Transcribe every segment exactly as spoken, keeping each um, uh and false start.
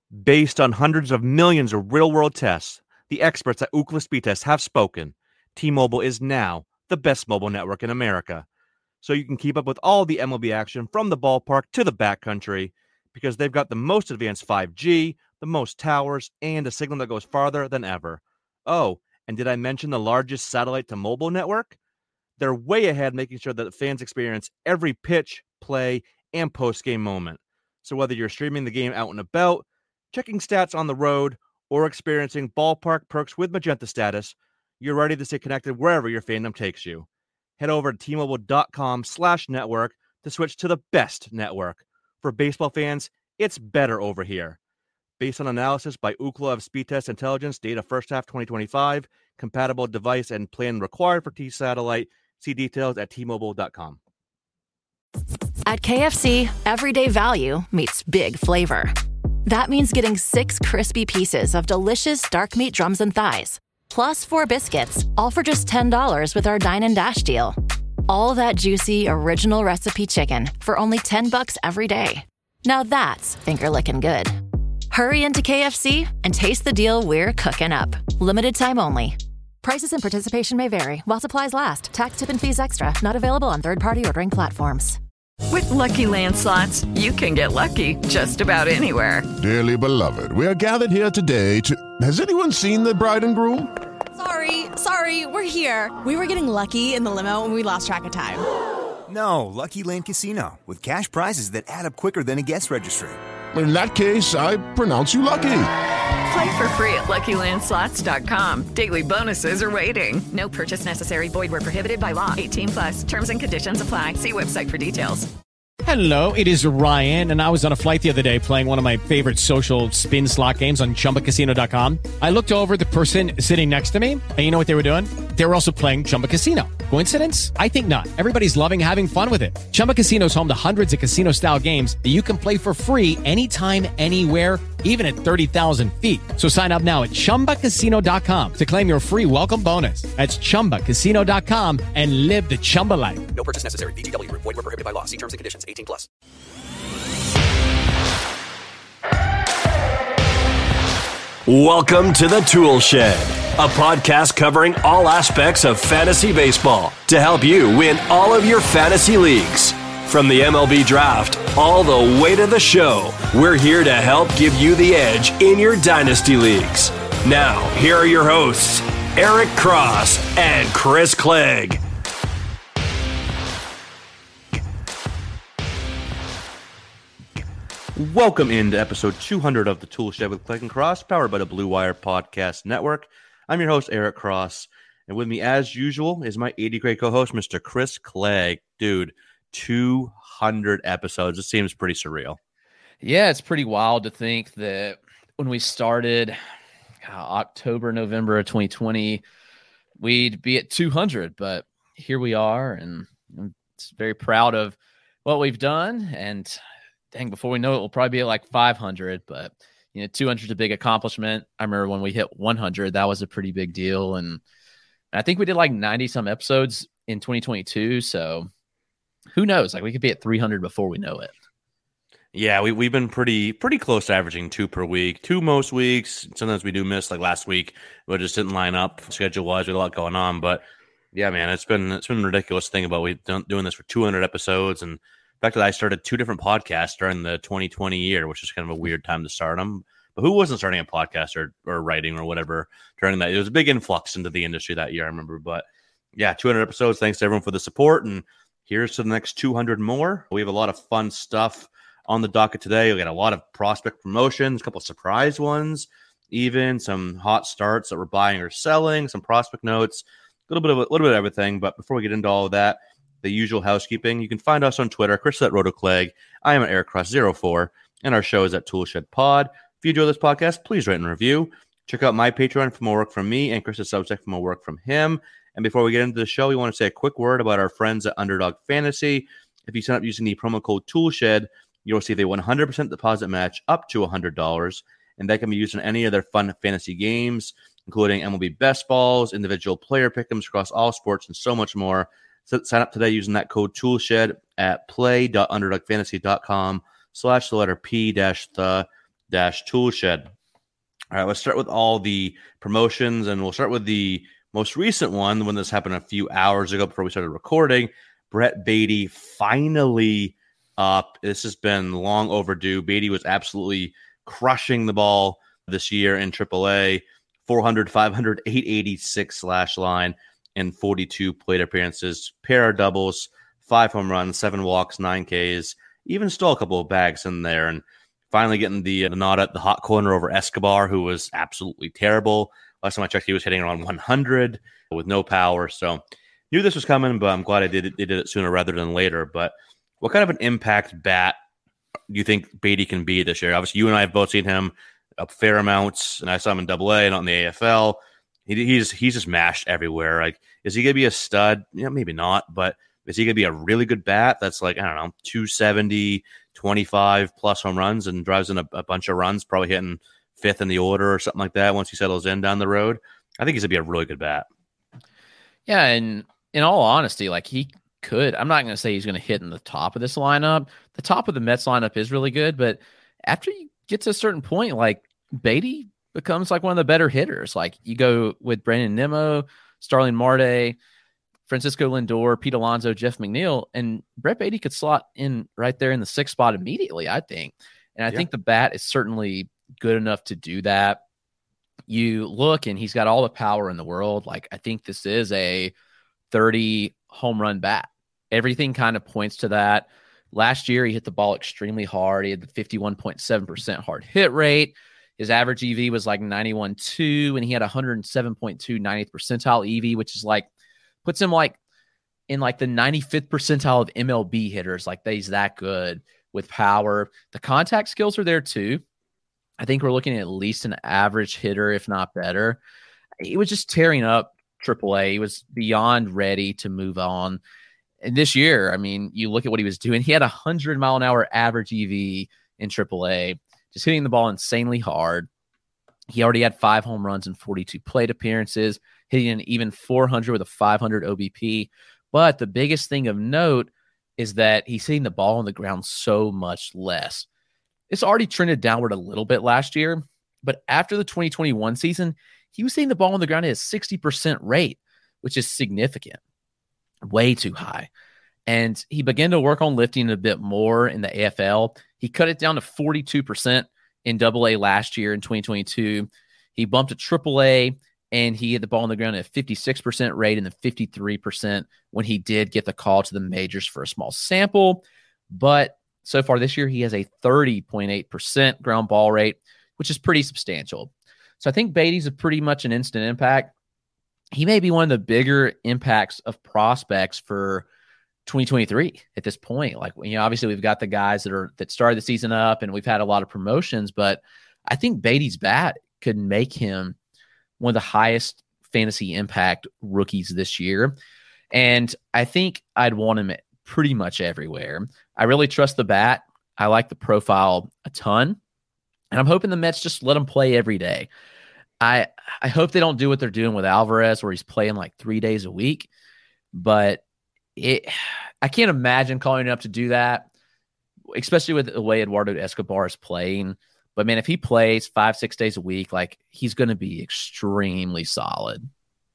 Based on hundreds of millions of real-world tests, the experts at Ookla Speedtest have spoken. T-Mobile is now the best mobile network in America. So you can keep up with all the M L B action from the ballpark to the backcountry because they've got the most advanced five G, the most towers, and a signal that goes farther than ever. Oh, and did I mention the largest satellite-to-mobile network? They're way ahead, making sure that fans experience every pitch, play, and post-game moment. So whether you're streaming the game out and about, checking stats on the road, or experiencing ballpark perks with Magenta Status, you're ready to stay connected wherever your fandom takes you. Head over to T-Mobile.com slash network to switch to the best network. For baseball fans, it's better over here. Based on analysis by Ookla of Speedtest Intelligence, data first half twenty twenty-five, compatible device and plan required for T-Satellite. See details at T Mobile dot com. At K F C, everyday value meets big flavor. That means getting six crispy pieces of delicious dark meat drums and thighs, plus four biscuits, all for just ten dollars with our Dine and Dash deal. All that juicy, original recipe chicken for only ten bucks every day. Now that's finger-licking good. Hurry into K F C and taste the deal we're cooking up. Limited time only. Prices and participation may vary while supplies last. Tax, tip, and fees extra. Not available on third-party ordering platforms. With Lucky Land Slots, you can get lucky just about anywhere. Dearly beloved, we are gathered here today to... Has anyone seen the bride and groom? Sorry, sorry, we're here. We were getting lucky in the limo and we lost track of time. No, Lucky Land Casino, with cash prizes that add up quicker than a guest registry. In that case, I pronounce you lucky. Play for free at Lucky Land Slots dot com. Daily bonuses are waiting. No purchase necessary. Void where prohibited by law. eighteen plus. Terms and conditions apply. See website for details. Hello, it is Ryan, and I was on a flight the other day playing one of my favorite social spin slot games on Chumba Casino dot com. I looked over at the person sitting next to me, and you know what they were doing? They were also playing Chumba Casino. Coincidence? I think not. Everybody's loving having fun with it. Chumba Casino is home to hundreds of casino-style games that you can play for free anytime, anywhere, even at thirty thousand feet. So sign up now at Chumba Casino dot com to claim your free welcome bonus. That's Chumba Casino dot com and live the Chumba life. No purchase necessary. V G W. Void where prohibited by law. See terms and conditions. eighteen plus. Welcome to the Tool Shed, a podcast covering all aspects of fantasy baseball to help you win all of your fantasy leagues. From the M L B draft all the way to the show, we're here to help give you the edge in your dynasty leagues. Now, here are your hosts, Eric Cross and Chris Clegg. Welcome into episode two hundred of the Tool Shed with Clegg and Cross, powered by the Blue Wire Podcast Network. I'm your host, Eric Cross, and with me, as usual, is my eighty grade co-host, Mister Chris Clegg. Dude, two hundred episodes. It seems pretty surreal. Yeah, it's pretty wild to think that when we started uh, October, November of twenty twenty, we'd be at two hundred, but here we are, and I'm very proud of what we've done, and dang, before we know it, we'll probably be at like five hundred, but you know, two hundred is a big accomplishment. I remember when we hit one hundred, that was a pretty big deal. And I think we did like ninety some episodes in twenty twenty-two. So who knows? Like we could be at three hundred before we know it. Yeah, we, we've been pretty pretty close to averaging two per week, two most weeks. Sometimes we do miss, like last week, but it just didn't line up schedule-wise. We had a lot going on. But yeah, man, it's been it's been a ridiculous thing about we've done doing this for two hundred episodes. And the fact that I started two different podcasts during the twenty twenty year, which is kind of a weird time to start them. But who wasn't starting a podcast or, or writing or whatever during that? It was a big influx into the industry that year, I remember. But yeah, two hundred episodes. Thanks to everyone for the support. And here's to the next two hundred more. We have a lot of fun stuff on the docket today. We got a lot of prospect promotions, a couple of surprise ones, even some hot starts that we're buying or selling, some prospect notes, a little bit of a little bit of everything. But before we get into all of that, the usual housekeeping. You can find us on Twitter, Chris at RotoClegg. I am at Eric Cross zero four, and our show is at Toolshed Pod. If you enjoy this podcast, please rate and review. Check out my Patreon for more work from me and Chris's Substack for more work from him. And before we get into the show, we want to say a quick word about our friends at Underdog Fantasy. If you sign up using the promo code Toolshed, you'll receive a one hundred percent deposit match up to one hundred dollars, and that can be used in any of their fun fantasy games, including M L B Best Balls, individual player pick'ems across all sports, and so much more. So sign up today using that code Toolshed at play.underdogfantasy.com slash the letter P dash the. dash toolshed. All right, let's start with all the promotions, and we'll start with the most recent one, the one that's happened a few hours ago before we started recording. Brett Baty finally up. This has been long overdue. Baty was absolutely crushing the ball this year in triple A. four hundred, five hundred, eight eighty-six slash line in forty-two plate appearances, pair of doubles, five home runs, seven walks, nine Ks, even stole a couple of bags in there, and finally getting the, the nod at the hot corner over Escobar, who was absolutely terrible. Last time I checked, he was hitting around one hundred with no power. So knew this was coming, but I'm glad I did it, they did it sooner rather than later. But what kind of an impact bat do you think Baty can be this year? Obviously, you and I have both seen him a fair amount, and I saw him in Double A and not in the A F L. He, he's he's just mashed everywhere. Like, is he gonna be a stud? Yeah, maybe not, but is he gonna be a really good bat? That's like, I don't know, two seventy, twenty-five plus home runs and drives in a, a bunch of runs, probably hitting fifth in the order or something like that once he settles in down the road. I think he's gonna be a really good bat. Yeah, and in all honesty, like he could. I'm not gonna say he's gonna hit in the top of this lineup. The top of the Mets lineup is really good, but after you get to a certain point, like Baty becomes like one of the better hitters. Like you go with Brandon Nimmo, Starling Marte, Francisco Lindor, Pete Alonso, Jeff McNeil, and Brett Baty could slot in right there in the sixth spot immediately, I think. And I yeah. think the bat is certainly good enough to do that. You look and he's got all the power in the world. Like I think this is a thirty home run bat. Everything kind of points to that. Last year, he hit the ball extremely hard. He had the fifty-one point seven percent hard hit rate. His average E V was like ninety-one point two, and he had one hundred seven point two ninetieth percentile E V, which is like, puts him like in like the ninety-fifth percentile of M L B hitters. Like he's that good with power. The contact skills are there too. I think we're looking at at least an average hitter, if not better. He was just tearing up triple A. He was beyond ready to move on. And this year, I mean, you look at what he was doing. He had a one hundred mile an hour average E V in triple A, just hitting the ball insanely hard. He already had five home runs and forty-two plate appearances, hitting an even four hundred with a five hundred O B P. But the biggest thing of note is that he's hitting the ball on the ground so much less. It's already trended downward a little bit last year, but after the twenty twenty-one season, he was hitting the ball on the ground at a sixty percent rate, which is significant. Way too high. And he began to work on lifting a bit more in the A F L. He cut it down to forty-two percent in Double A last year in twenty twenty-two. He bumped to Triple A, and he hit the ball on the ground at a fifty-six percent rate and then fifty-three percent when he did get the call to the majors for a small sample. But so far this year, he has a thirty point eight percent ground ball rate, which is pretty substantial. So I think Baty's a pretty much an instant impact. He may be one of the bigger impacts of prospects for twenty twenty-three at this point. Like, you know, obviously we've got the guys that are that started the season up, and we've had a lot of promotions, but I think Baty's bat could make him one of the highest fantasy impact rookies this year. And I think I'd want him pretty much everywhere. I really trust the bat. I like the profile a ton, and I'm hoping the Mets just let him play every day. I I hope they don't do what they're doing with Alvarez, where he's playing like three days a week. But it, I can't imagine calling it up to do that, especially with the way Eduardo Escobar is playing. But man, if he plays five, six days a week, like he's going to be extremely solid.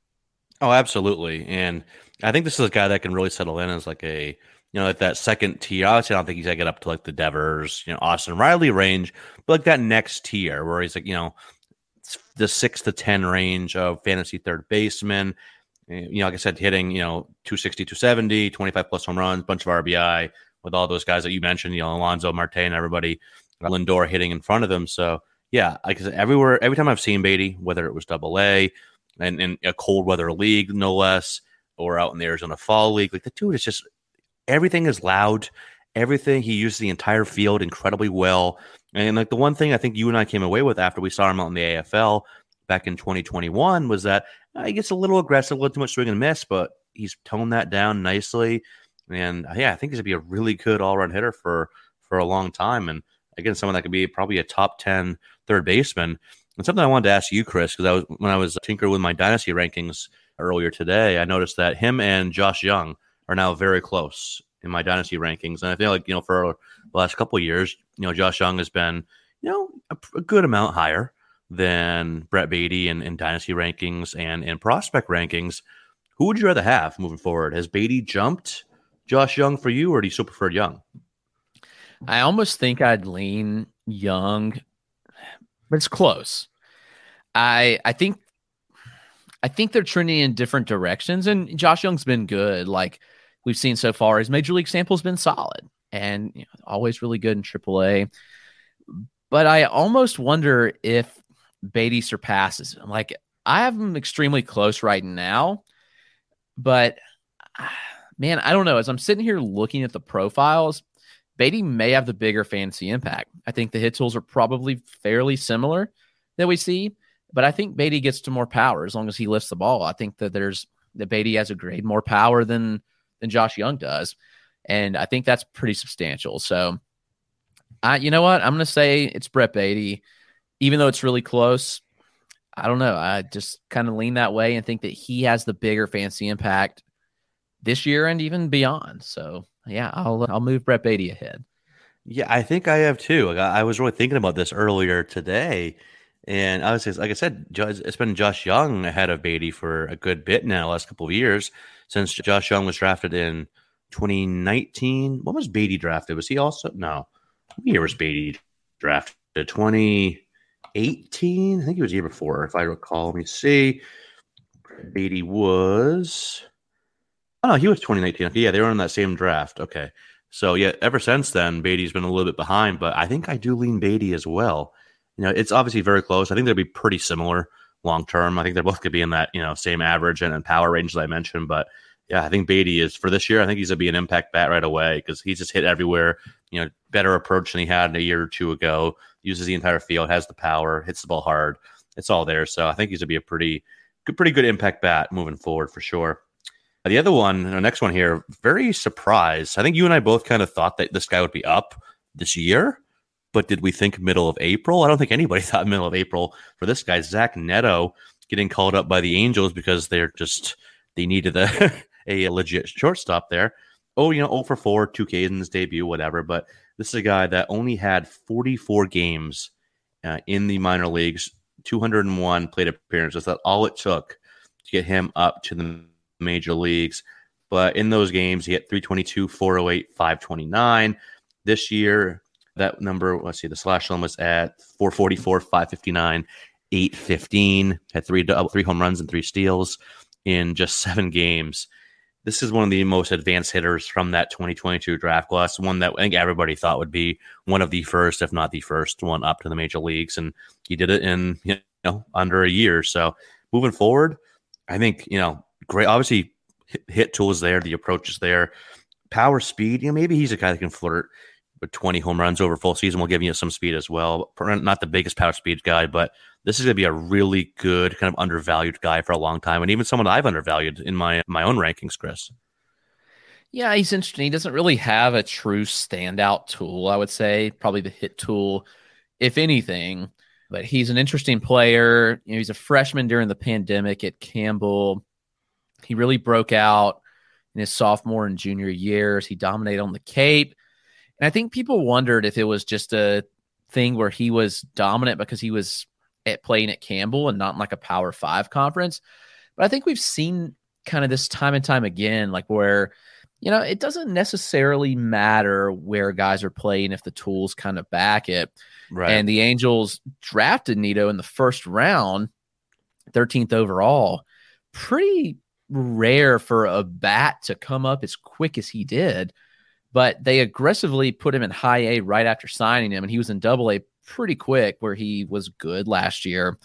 Oh, absolutely. And I think this is a guy that can really settle in as like a, you know, at that second tier. Obviously, I don't think he's going to get up to like the Devers, you know, Austin Riley range, but like that next tier where he's like, you know, the six to ten range of fantasy third baseman. You know, like I said, hitting, you know, two sixty, two seventy, twenty-five plus home runs, bunch of R B I with all those guys that you mentioned, you know, Alonso, Marte, and everybody, Lindor hitting in front of them. So, yeah, like I said, everywhere, every time I've seen Baty, whether it was Double A and in a cold weather league, no less, or out in the Arizona Fall League, like the dude is just, everything is loud. Everything, he uses the entire field incredibly well. And like the one thing I think you and I came away with after we saw him out in the A F L back in twenty twenty-one was that uh, he gets a little aggressive, a little too much swing and miss, but he's toned that down nicely. And uh, yeah, I think he's going to be a really good all-around hitter for, for a long time. And again, someone that could be probably a top ten third baseman. And something I wanted to ask you, Chris, because I was when I was tinkering with my dynasty rankings earlier today, I noticed that him and Josh Young are now very close in my dynasty rankings. And I feel like, you know, for the last couple of years, you know, Josh Young has been, you know, a, a good amount higher than Brett Baty in, in dynasty rankings and in prospect rankings. Who would you rather have moving forward? Has Baty jumped Josh Young for you, or do you still prefer Young? I almost think I'd lean Young, but it's close. I I think I think they're trending in different directions, and Josh Young's been good. Like we've seen so far, his major league sample's been solid and you know, always really good in triple A. But I almost wonder if Baty surpasses him. Like I have him extremely close right now, but man, I don't know. As I'm sitting here looking at the profiles, Baty may have the bigger fantasy impact. I think the hit tools are probably fairly similar that we see, but I think Baty gets to more power as long as he lifts the ball. I think that there's that Baty has a grade more power than than Josh Young does, and I think that's pretty substantial. So, I you know what I'm going to say it's Brett Baty, even though it's really close. I don't know. I just kind of lean that way and think that he has the bigger fantasy impact this year and even beyond. So. Yeah, I'll I'll move Brett Baty ahead. Yeah, I think I have too. Like, I was really thinking about this earlier today, and I was like I said, it's been Josh Young ahead of Baty for a good bit now, last couple of years since Josh Young was drafted in twenty nineteen. When was Baty drafted? Was he also no? What year was Baty drafted? twenty eighteen. I think he was the year before, if I recall. Let me see. Baty was. Oh, no, he was twenty nineteen. Okay, yeah, they were in that same draft. Okay. So, yeah, ever since then, Baty's been a little bit behind, but I think I do lean Baty as well. You know, it's obviously very close. I think they'll be pretty similar long term. I think they're both going to be in that, you know, same average and, and power range that I mentioned. But, yeah, I think Baty is, for this year, I think he's going to be an impact bat right away because he's just hit everywhere. You know, better approach than he had a year or two ago. Uses the entire field, has the power, hits the ball hard. It's all there. So, I think he's going to be a pretty good, pretty good impact bat moving forward for sure. The other one, the next one here, very surprised. I think you and I both kind of thought that this guy would be up this year, but did we think middle of April? I don't think anybody thought middle of April for this guy. Zach Neto getting called up by the Angels because they're just, they needed a, a legit shortstop there. Oh, you know, oh for four, two Ks in his debut, whatever. But this is a guy that only had forty-four games uh, in the minor leagues, two hundred one plate appearances. That's all it took to get him up to the major leagues. But in those games, he hit three twenty-two, four oh eight, five twenty-nine. This year, that number, let's see, the slash line was at four forty-four, five fifty-nine, eight fifteen. Had three, three home runs and three steals in just seven games. This is one of the most advanced hitters from that twenty twenty-two draft class, one that I think everybody thought would be one of the first, if not the first one up to the major leagues. And he did it in, you know, under a year. So moving forward, I think, you know, great. Obviously, hit, hit tool is there. The approach is there. Power, speed. You know, maybe he's a guy that can flirt with twenty home runs over full season. We'll give you some speed as well. Not the biggest power speed guy, but this is going to be a really good, kind of undervalued guy for a long time, and even someone I've undervalued in my my own rankings, Chris. Yeah, he's interesting. He doesn't really have a true standout tool, I would say. Probably the hit tool, if anything. But he's an interesting player. You know, he's a freshman during the pandemic at Campbell. He really broke out in his sophomore and junior years. He dominated on the Cape. And I think people wondered if it was just a thing where he was dominant because he was at playing at Campbell and not in like a Power Five conference. But I think we've seen kind of this time and time again, like where, you know, it doesn't necessarily matter where guys are playing if the tools kind of back it. Right. And the Angels drafted Neto in the first round, thirteenth overall. Pretty rare for a bat to come up as quick as he did, but they aggressively put him in high A right after signing him, and he was in double A pretty quick where he was good last year.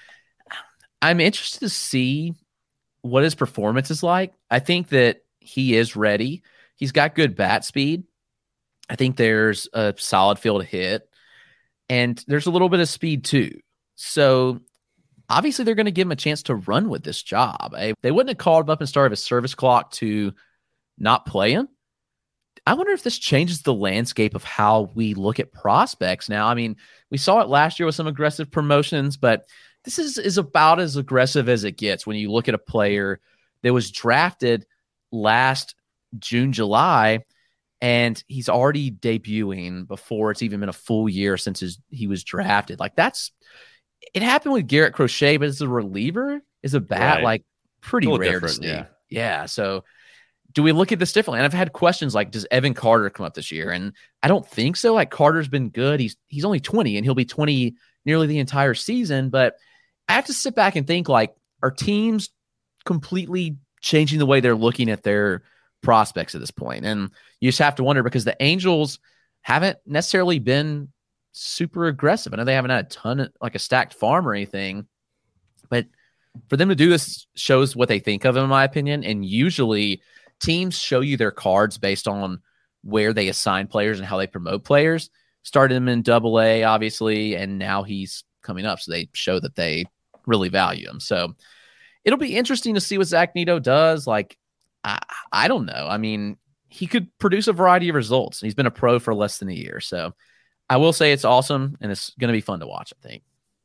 I'm interested to see what his performance is like. I think that he is ready. He's got good bat speed. I think there's a solid feel to hit, and there's a little bit of speed too. So obviously, they're going to give him a chance to run with this job. They wouldn't have called him up and started a service clock to not play him. I wonder if this changes the landscape of how we look at prospects now. I mean, we saw it last year with some aggressive promotions, but this is, is about as aggressive as it gets when you look at a player that was drafted last June, July, and he's already debuting before it's even been a full year since his, he was drafted. Like that's, it happened with Garrett Crochet, but as a reliever, is a bat, right. like pretty rare to different, see. yeah. Yeah. So do we look at this differently? And I've had questions like, does Evan Carter come up this year? And I don't think so. Like Carter's been good. He's, he's only twenty and he'll be twenty nearly the entire season. But I have to sit back and think, like, are teams completely changing the way they're looking at their prospects at this point? And you just have to wonder, because the Angels haven't necessarily been super aggressive. I know they haven't had a ton of, like, a stacked farm or anything, but for them to do this shows what they think of him, in my opinion. And usually teams show you their cards based on where they assign players and how they promote players. Started him in double A, obviously, and now he's coming up. So they show that they really value him. So it'll be interesting to see what Zach Neto does. Like, I, I don't know. I mean, he could produce a variety of results. He's been a pro for less than a year. So I will say it's awesome, and it's going to be fun to watch, I think.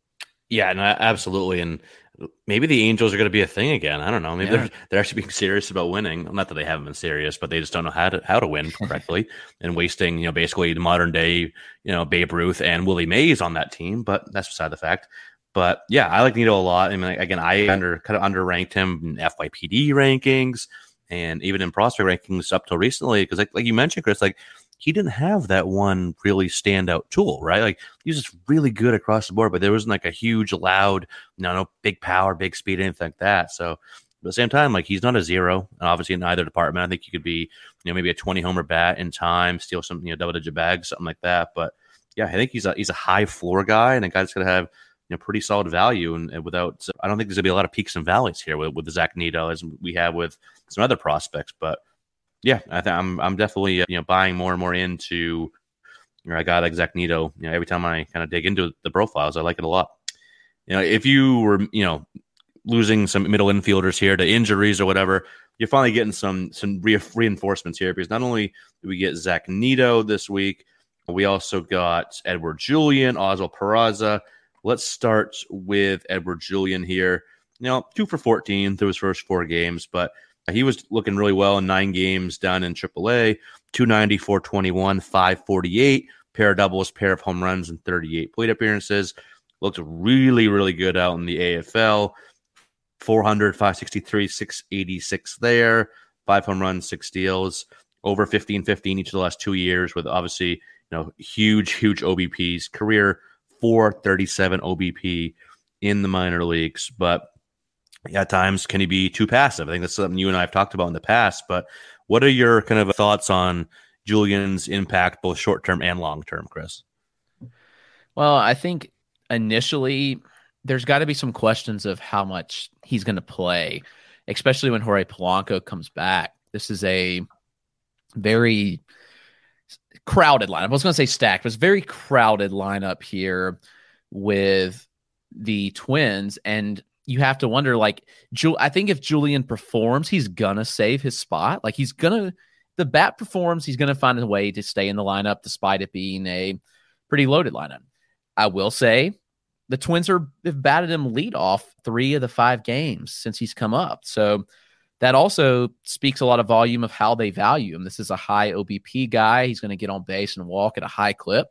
Yeah, no, absolutely. And maybe the Angels are going to be a thing again. I don't know. Maybe yeah. they're they're actually being serious about winning. Not that they haven't been serious, but they just don't know how to how to win correctly and wasting, you know, basically the modern day, you know, Babe Ruth and Willie Mays on that team. But that's beside the fact. But yeah, I like Neto a lot. I mean, again, I under kind of underranked him in F Y P D rankings and even in prospect rankings up till recently, because like like you mentioned, Chris, like he didn't have that one really standout tool, right? Like he was just really good across the board, but there wasn't like a huge, loud, no, no big power, big speed, anything like that. So at the same time, like he's not a zero, and obviously in either department. I think he could be, you know, maybe a twenty homer bat in time, steal some, you know, double digit bags, something like that. But yeah, I think he's a he's a high floor guy and a guy that's gonna have, you know, pretty solid value. And, and without, I don't think there's gonna be a lot of peaks and valleys here with with the Zach Neto as we have with some other prospects, but. Yeah, I th- I'm I'm definitely uh, you know buying more and more into you know, a guy like Zach Neto. You know, every time I kind of dig into the profiles, I like it a lot. You know, if you were you know losing some middle infielders here to injuries or whatever, you're finally getting some some re- reinforcements here, because not only do we get Zach Neto this week, we also got Edward Julian, Oswald Peraza. Let's start with Edward Julian here. You know, two for fourteen through his first four games, but he was looking really well in nine games down in triple A, two ninety, four twenty-one, five forty-eight, pair of doubles, pair of home runs, and thirty-eight plate appearances. Looked really, really good out in the A F L. four hundred, five sixty-three, six eighty-six there, five home runs, six steals, over fifteen fifteen each of the last two years with obviously, you know, huge, huge O B Ps, career four thirty-seven O B P in the minor leagues. But at times, can he be too passive? I think that's something you and I have talked about in the past. But what are your kind of thoughts on Julian's impact, both short-term and long-term, Chris? Well, I think initially there's got to be some questions of how much he's going to play, especially when Jorge Polanco comes back. This is a very crowded lineup. I was going to say stacked, but it's a very crowded lineup here with the Twins. And you have to wonder, like, Ju- I think if Julian performs, he's going to save his spot. Like, he's going to, the bat performs, he's going to find a way to stay in the lineup despite it being a pretty loaded lineup. I will say the Twins are have batted him leadoff three of the five games since he's come up. So that also speaks a lot of volume of how they value him. This is a high O B P guy. He's going to get on base and walk at a high clip.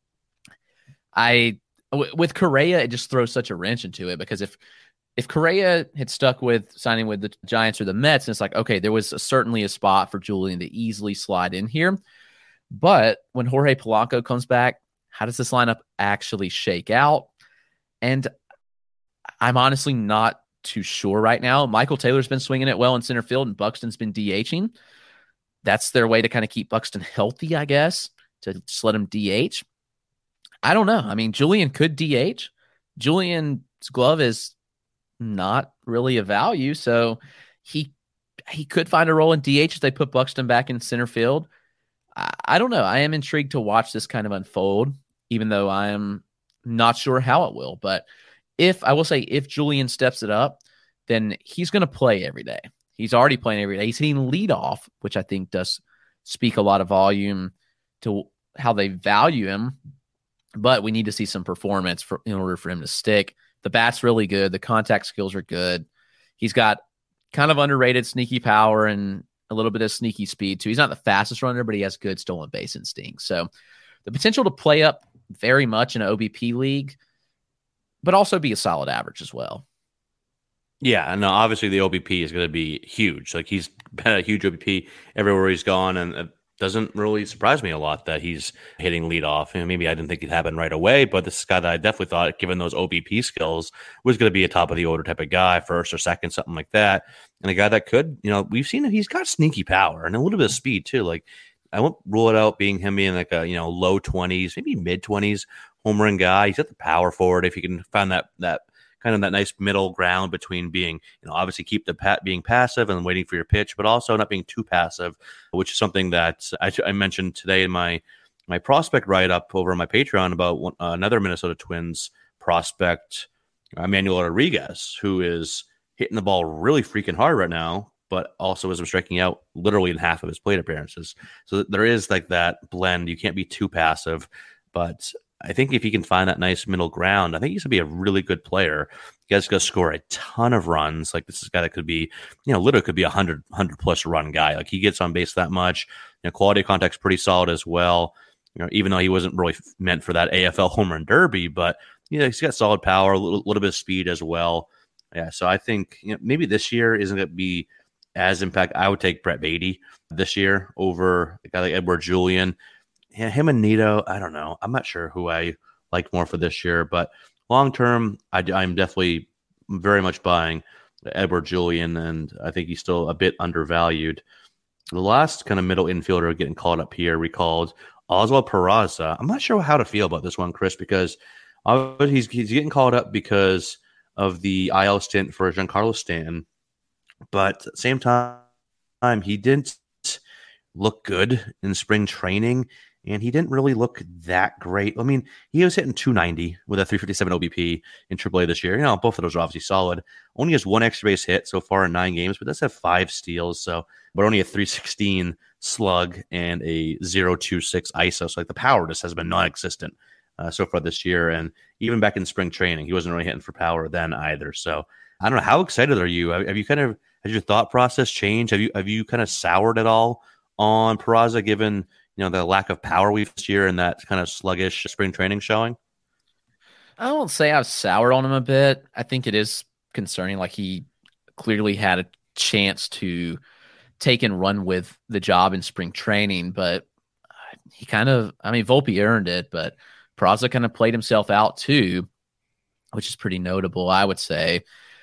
I, w- with Correa, it just throws such a wrench into it, because if, If Correa had stuck with signing with the Giants or the Mets, and it's like, okay, there was a, certainly a spot for Julian to easily slide in here. But when Jorge Polanco comes back, how does this lineup actually shake out? And I'm honestly not too sure right now. Michael Taylor's been swinging it well in center field, and Buxton's been DHing. That's their way to kind of keep Buxton healthy, I guess, to just let him D H. I don't know. I mean, Julian could D H. Julian's glove is not really a value, so he he could find a role in D H if they put Buxton back in center field. I, I don't know. I am intrigued to watch this kind of unfold, even though I am not sure how it will. But if I will say, if Julian steps it up, then he's going to play every day. He's already playing every day. He's hitting leadoff, which I think does speak a lot of volume to how they value him. But we need to see some performance for, in order for him to stick. The bat's really good. The contact skills are good. He's got kind of underrated sneaky power and a little bit of sneaky speed too. He's not the fastest runner, but he has good stolen base instinct. So the potential to play up very much in an O B P league, but also be a solid average as well. Yeah, no, obviously the O B P is going to be huge. Like he's been a huge O B P everywhere he's gone, and it doesn't really surprise me a lot that he's hitting leadoff. And maybe I didn't think it'd happen right away, but this is a guy that I definitely thought, given those O B P skills, was going to be a top of the order type of guy, first or second, something like that. And a guy that could, you know, we've seen that he's got sneaky power and a little bit of speed too. Like I won't rule it out being him being like a, you know, low twenties, maybe mid twenties home run guy. He's got the power for it if he can find that that. kind of that nice middle ground between being, you know, obviously keep the pat being passive and waiting for your pitch, but also not being too passive, which is something that I, I mentioned today in my my prospect write up over on my Patreon about one, uh, another Minnesota Twins prospect, Emmanuel Rodriguez, who is hitting the ball really freaking hard right now, but also isn't striking out literally in half of his plate appearances. So there is like that blend. You can't be too passive, but I think if he can find that nice middle ground, I think he's going to be a really good player. He guy's going to score a ton of runs. Like this is a guy that could be, you know, literally could be a hundred, hundred plus run guy. Like he gets on base that much. You know, quality of contact's pretty solid as well. You know, even though he wasn't really meant for that A F L home run derby, but you know, he's got solid power, a little, little bit of speed as well. Yeah, so I think you know maybe this year isn't going to be as impact. I would take Brett Beatty this year over a guy like Edward Julian. Yeah, him and Nito, I don't know. I'm not sure who I like more for this year, but long term, I, I'm definitely very much buying Edward Julian, and I think he's still a bit undervalued. The last kind of middle infielder getting called up here, we called Oswald Peraza. I'm not sure how to feel about this one, Chris, because he's he's getting called up because of the I L stint for Giancarlo Stanton, but at the same time, he didn't look good in spring training. And he didn't really look that great. I mean, he was hitting two ninety with a three fifty-seven O B P in triple A this year. You know, both of those are obviously solid. Only has one extra base hit so far in nine games, but does have five steals. So, but only a three sixteen slug and a zero two six I S O. So, like the power just has been non-existent uh, so far this year. And even back in spring training, he wasn't really hitting for power then either. So, I don't know. How excited are you? Have you kind of, has your thought process changed? Have you, have you kind of soured at all on Peraza given, you know, the lack of power we've this year and that kind of sluggish spring training showing? I won't say I've soured on him a bit. I think it is concerning. Like he clearly had a chance to take and run with the job in spring training, but he kind of, I mean, Volpe earned it, but Peraza kind of played himself out too, which is pretty notable, I would say.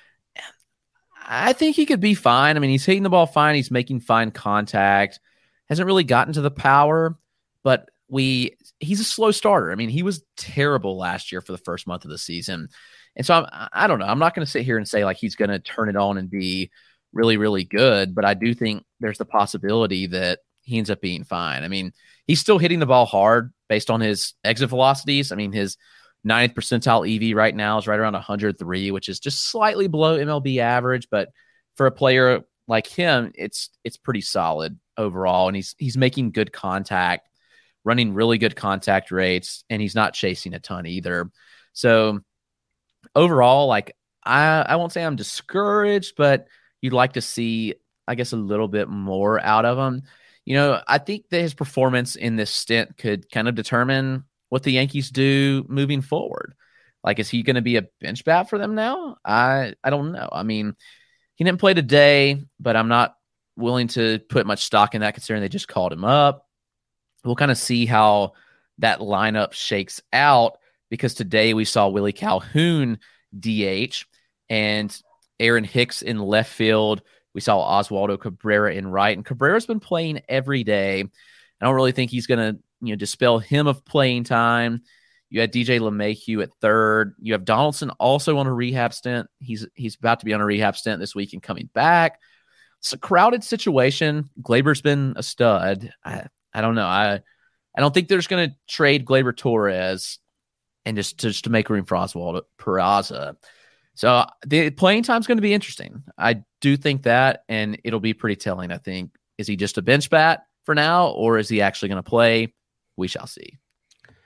I think he could be fine. I mean, he's hitting the ball fine. He's making fine contact. Hasn't really gotten to the power, but we he's a slow starter. I mean, he was terrible last year for the first month of the season. And so I'm, I don't know. I'm not going to sit here and say like he's going to turn it on and be really, really good, but I do think there's the possibility that he ends up being fine. I mean, he's still hitting the ball hard based on his exit velocities. I mean, his ninth percentile E V right now is right around one hundred three, which is just slightly below M L B average, but for a player like him, it's it's pretty solid overall, and he's he's making good contact, running really good contact rates, and he's not chasing a ton either. So overall, like I I won't say I'm discouraged, but you'd like to see, I guess, a little bit more out of him. You know, I think that his performance in this stint could kind of determine what the Yankees do moving forward. Like, is he going to be a bench bat for them now? I I don't know. I mean, he didn't play today, but I'm not willing to put much stock in that considering they just called him up. We'll kind of see how that lineup shakes out, because today we saw Willie Calhoun D H and Aaron Hicks in left field. We saw Oswaldo Cabrera in right, and Cabrera's been playing every day. I don't really think he's going to, you know, dispel him of playing time. You had D J LeMahieu at third. You have Donaldson also on a rehab stint. He's he's about to be on a rehab stint this week and coming back. It's a crowded situation. Gleyber's been a stud. I, I don't know. I I don't think they're just going to trade Gleyber Torres and just, just to make room for Oswald Peraza. So the playing time is going to be interesting. I do think that, and it'll be pretty telling, I think. Is he just a bench bat for now, or is he actually going to play? We shall see.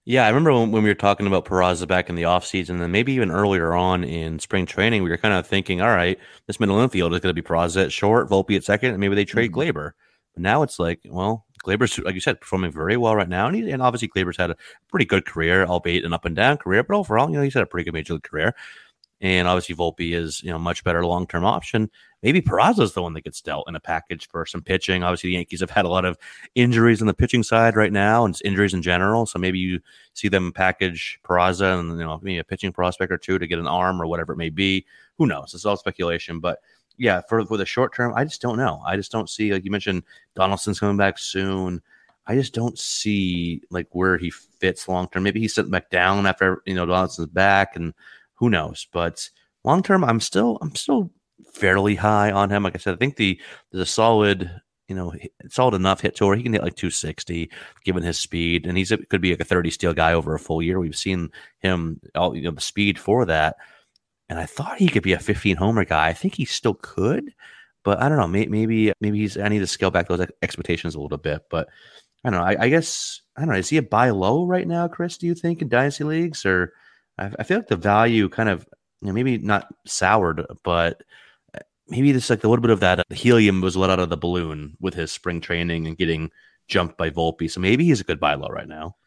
Yeah, I remember when, when we were talking about Peraza back in the offseason, and maybe even earlier on in spring training, we were kind of thinking, all right, this middle infield is going to be Peraza at short, Volpe at second, and maybe they trade mm-hmm. Glaber. But now it's like, well, Glaber's, like you said, performing very well right now. And, he, and obviously Glaber's had a pretty good career, albeit an up and down career, but overall, you know, he's had a pretty good major league career. And obviously Volpe is, you know, much better long-term option. Maybe Peraza is the one that gets dealt in a package for some pitching. Obviously the Yankees have had a lot of injuries on the pitching side right now and injuries in general. So maybe you see them package Peraza and, you know, maybe a pitching prospect or two to get an arm or whatever it may be. Who knows? It's all speculation. But yeah, for, for the short term, I just don't know. I just don't see, like you mentioned, Donaldson's coming back soon. I just don't see like where he fits long-term. Maybe he's sitting back down after, you know, Donaldson's back and who knows? But long term, I'm still I'm still fairly high on him. Like I said, I think the there's a solid, you know, solid enough hit tour. He can hit like two sixty given his speed, and he's a, could be like a thirty steal guy over a full year. We've seen him all, you know, the speed for that. And I thought he could be a fifteen homer guy. I think he still could, but I don't know. Maybe maybe, maybe he's. I need to scale back those expectations a little bit. But I don't know. I, I guess I don't know. Is he a buy low right now, Chris? Do you think in dynasty leagues or? I feel like the value kind of, you know, maybe not soured, but maybe just like a little bit of that helium was let out of the balloon with his spring training and getting jumped by Volpe. So maybe he's a good buy low right now.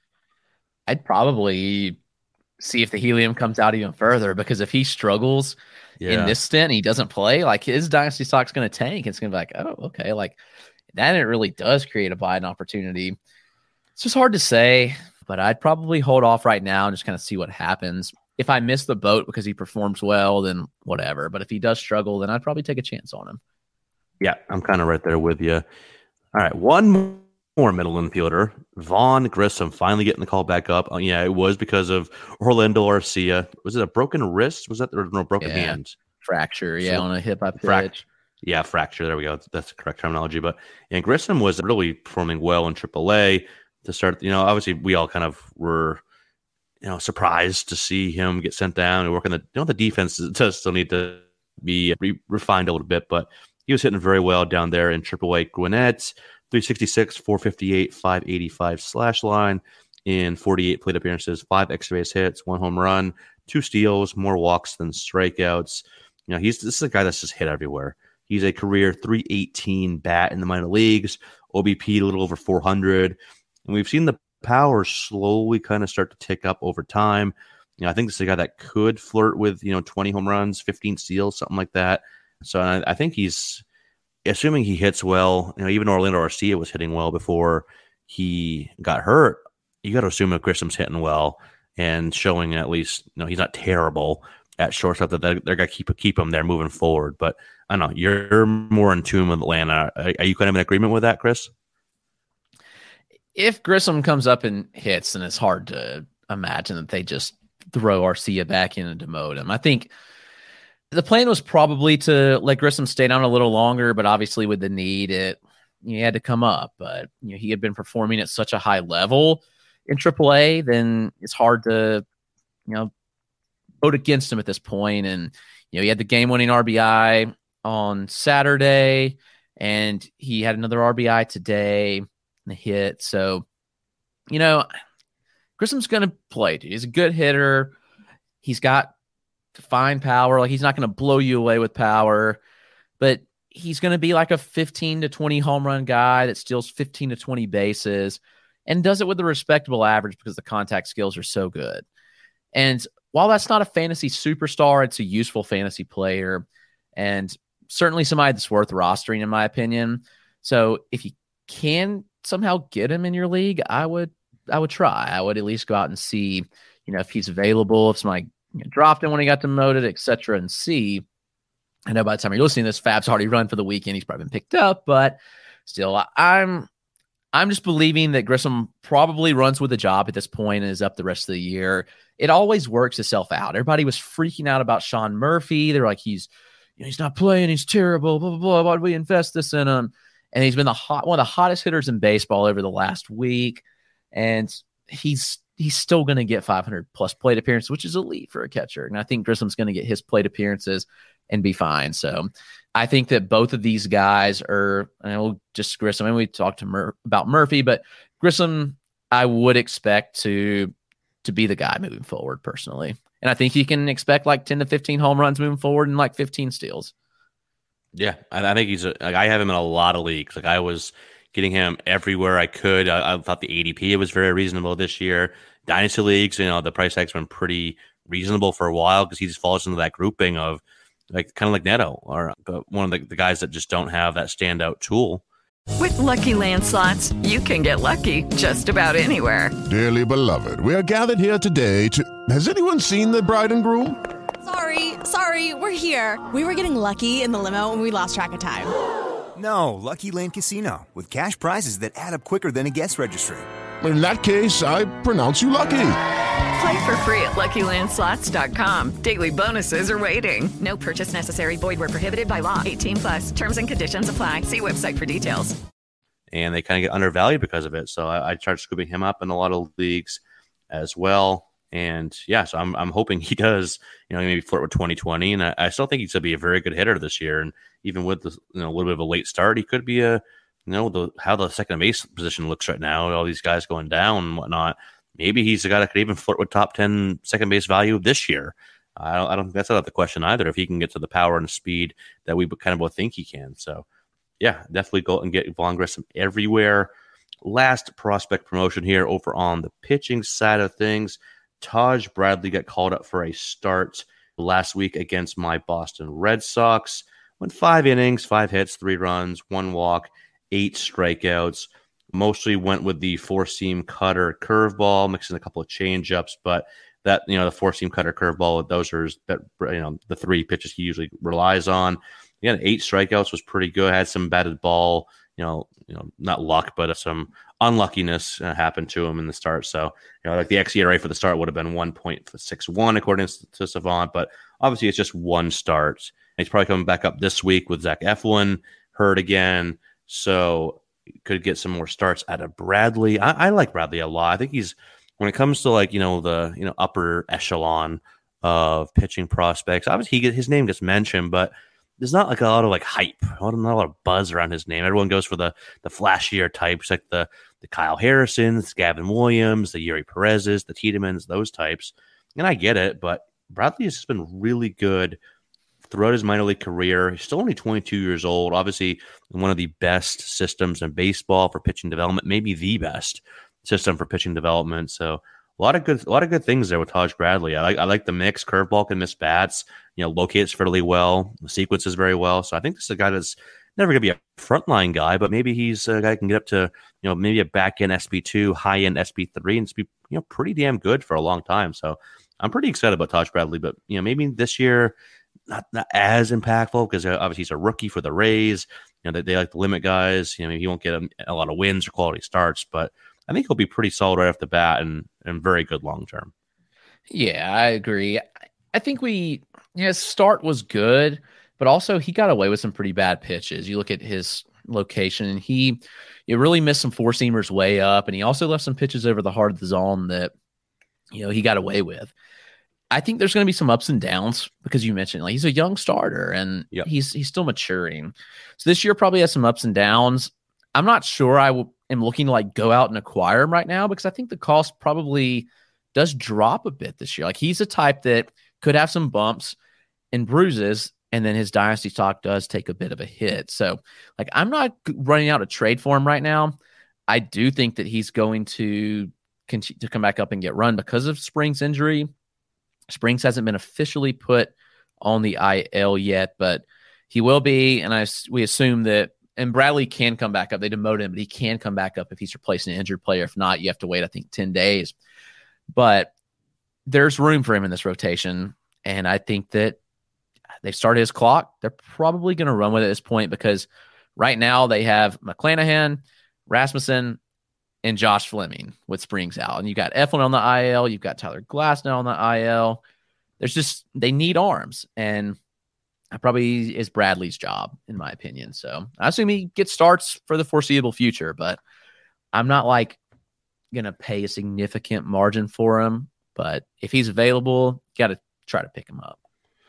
I'd probably see if the helium comes out even further, because if he struggles yeah. in this stint, he doesn't play, like his dynasty stock's going to tank. It's going to be like, oh, okay. Like that, it really does create a buying opportunity. It's just hard to say. But I'd probably hold off right now and just kind of see what happens. If I miss the boat because he performs well, then whatever. But if he does struggle, then I'd probably take a chance on him. Yeah, I'm kind of right there with you. All right, one more middle infielder, Vaughn Grissom, finally getting the call back up. Oh, yeah, it was because of Orlando Arcia. Was it a broken wrist? Was that or no broken yeah. hand? Fracture, yeah, so, on a hip hop pitch. Frac- yeah, fracture. There we go. That's the correct terminology. But and Grissom was really performing well in triple A. To start, you know, obviously we all kind of were, you know, surprised to see him get sent down and work on the, you know, the defense does still need to be re- refined a little bit, but he was hitting very well down there in triple A. Gwinnett, three sixty-six, four fifty-eight, five eighty-five slash line in forty-eight plate appearances, five extra base hits, one home run, two steals, more walks than strikeouts. You know, he's this is a guy that's just hit everywhere. He's a career three eighteen bat in the minor leagues, O B P a little over four hundred. And we've seen the power slowly kind of start to tick up over time. You know, I think this is a guy that could flirt with, you know, twenty home runs, fifteen steals, something like that. So I, I think he's, assuming he hits well, you know, even Orlando Arcia was hitting well before he got hurt. You got to assume that Grissom's hitting well and showing at least, you know, he's not terrible at shortstop, that they're, they're going to keep keep him there moving forward. But I don't know, you're more in tune with Atlanta. Are, are you kind of in agreement with that, Chris? If Grissom comes up and hits, then it's hard to imagine that they just throw Arcia back in and demote him. I think the plan was probably to let Grissom stay down a little longer, but obviously with the need, it he had to come up. But you know, he had been performing at such a high level in triple A, then it's hard to, you know, vote against him at this point. And you know, he had the game-winning R B I on Saturday, and he had another R B I today. The hit. So, you know, Grissom's going to play, dude. He's a good hitter. He's got fine power. Like, he's not going to blow you away with power, but he's going to be like a fifteen to twenty home run guy that steals fifteen to twenty bases and does it with a respectable average because the contact skills are so good. And while that's not a fantasy superstar, it's a useful fantasy player and certainly somebody that's worth rostering, in my opinion. So if you can somehow get him in your league, I would I would try. I would at least go out and see, you know, if he's available, if somebody you know, dropped him when he got demoted, et cetera, and see. I know by the time you're listening to this, Fab's already run for the weekend. He's probably been picked up, but still, I'm I'm just believing that Grissom probably runs with a job at this point and is up the rest of the year. It always works itself out. Everybody was freaking out about Sean Murphy. They're like, he's you know, he's not playing, he's terrible, blah, blah, blah. Why did we invest this in him? And he's been the hot, one of the hottest hitters in baseball over the last week. And he's he's still going to get five hundred plus plate appearances, which is elite for a catcher. And I think Grissom's going to get his plate appearances and be fine. So I think that both of these guys are, and we'll just Grissom. I mean, we talked to Mur- about Murphy, but Grissom, I would expect to to be the guy moving forward personally. And I think you can expect like ten to fifteen home runs moving forward and like fifteen steals. Yeah, I, I think he's a, like I have him in a lot of leagues. Like I was getting him everywhere I could. I, I thought the A D P was very reasonable this year. Dynasty leagues, you know, the price tag's been pretty reasonable for a while because he just falls into that grouping of like kind of like Neto or one of the, the guys that just don't have that standout tool. With Lucky Land Slots, you can get lucky just about anywhere. Dearly beloved, we are gathered here today to... Has anyone seen the bride and groom? Sorry, sorry, we're here. We were getting lucky in the limo and we lost track of time. No, Lucky Land Casino, with cash prizes that add up quicker than a guest registry. In that case, I pronounce you lucky. Play for free at Lucky Land Slots dot com. Daily bonuses are waiting. No purchase necessary. Void where prohibited by law. eighteen plus. Terms and conditions apply. See website for details. And they kind of get undervalued because of it. So I, I started scooping him up in a lot of leagues as well. And yeah, so I'm I'm hoping he does, you know, maybe flirt with twenty twenty. And I, I still think he's going to be a very good hitter this year. And even with the, you know, a little bit of a late start, he could be a, you know, the how the second base position looks right now, all these guys going down and whatnot. Maybe he's a guy that could even flirt with top ten second base value this year. I don't, I don't think that's out of the question either. If he can get to the power and the speed that we kind of both think he can. So yeah, definitely go and get Vaughn Grissom everywhere. Last prospect promotion here over on the pitching side of things. Taj Bradley got called up for a start last week against my Boston Red Sox. Went five innings, five hits, three runs, one walk, eight strikeouts. Mostly went with the four-seam cutter curveball, mixing a couple of change-ups, but that, you know, the four-seam cutter curveball, those are, you know, the three pitches he usually relies on. Again, eight strikeouts was pretty good. Had some batted ball, you know, you know, not luck, but some unluckiness uh, happened to him in the start. So, you know, like the X E R A for the start would have been one point six one according to Savant, but obviously it's just one start. He's probably coming back up this week with Zach Eflin hurt again, so could get some more starts out of Bradley. I, I like Bradley a lot. I think he's, when it comes to like, you know, the, you know, upper echelon of pitching prospects, obviously he get, his name gets mentioned, but there's not like a lot of like hype, not a lot of buzz around his name. Everyone goes for the the flashier types, like the the Kyle Harrisons, Gavin Williams, the Yuri Perez's, the Tiedemans, those types. And I get it, but Bradley has just been really good throughout his minor league career. He's still only twenty-two years old. Obviously, one of the best systems in baseball for pitching development, maybe the best system for pitching development. So a lot of good, a lot of good things there with Taj Bradley. I like, I like the mix. Curveball can miss bats. You know, locates fairly well. Sequences very well. So I think this is a guy that's never going to be a frontline guy, but maybe he's a guy who can get up to, you know, maybe a back end S B two, high end S B three, and be, you know, pretty damn good for a long time. So I'm pretty excited about Taj Bradley. But you know, maybe this year not, not as impactful because obviously he's a rookie for the Rays. You know, they, they like to limit guys. You know, maybe he won't get a, a lot of wins or quality starts, but I think he'll be pretty solid right off the bat and and very good long term. Yeah, I agree. I think we, yeah, his start was good, but also he got away with some pretty bad pitches. You look at his location, and he, he really missed some four seamers way up, and he also left some pitches over the heart of the zone that, you know, he got away with. I think there's going to be some ups and downs because you mentioned like he's a young starter and yep. he's he's still maturing. So this year probably has some ups and downs. I'm not sure I w- am looking to like go out and acquire him right now because I think the cost probably does drop a bit this year. Like he's a type that could have some bumps and bruises, and then his dynasty stock does take a bit of a hit. So like I'm not running out a trade for him right now. I do think that he's going to continue to come back up and get run because of Springs' injury. Springs hasn't been officially put on the I L yet, but he will be, and I we assume that. And Bradley can come back up. They demoted him, but he can come back up if he's replacing an injured player. If not, you have to wait, I think, ten days. But there's room for him in this rotation, and I think that they've started his clock. They're probably going to run with it at this point because right now they have McClanahan, Rasmussen, and Josh Fleming with Springs out. And you got Eflin on the I L. You've got Tyler Glasnow on the I L. There's just – they need arms, and – that probably is Bradley's job, in my opinion. So I assume he gets starts for the foreseeable future, but I'm not like going to pay a significant margin for him. But if he's available, got to try to pick him up.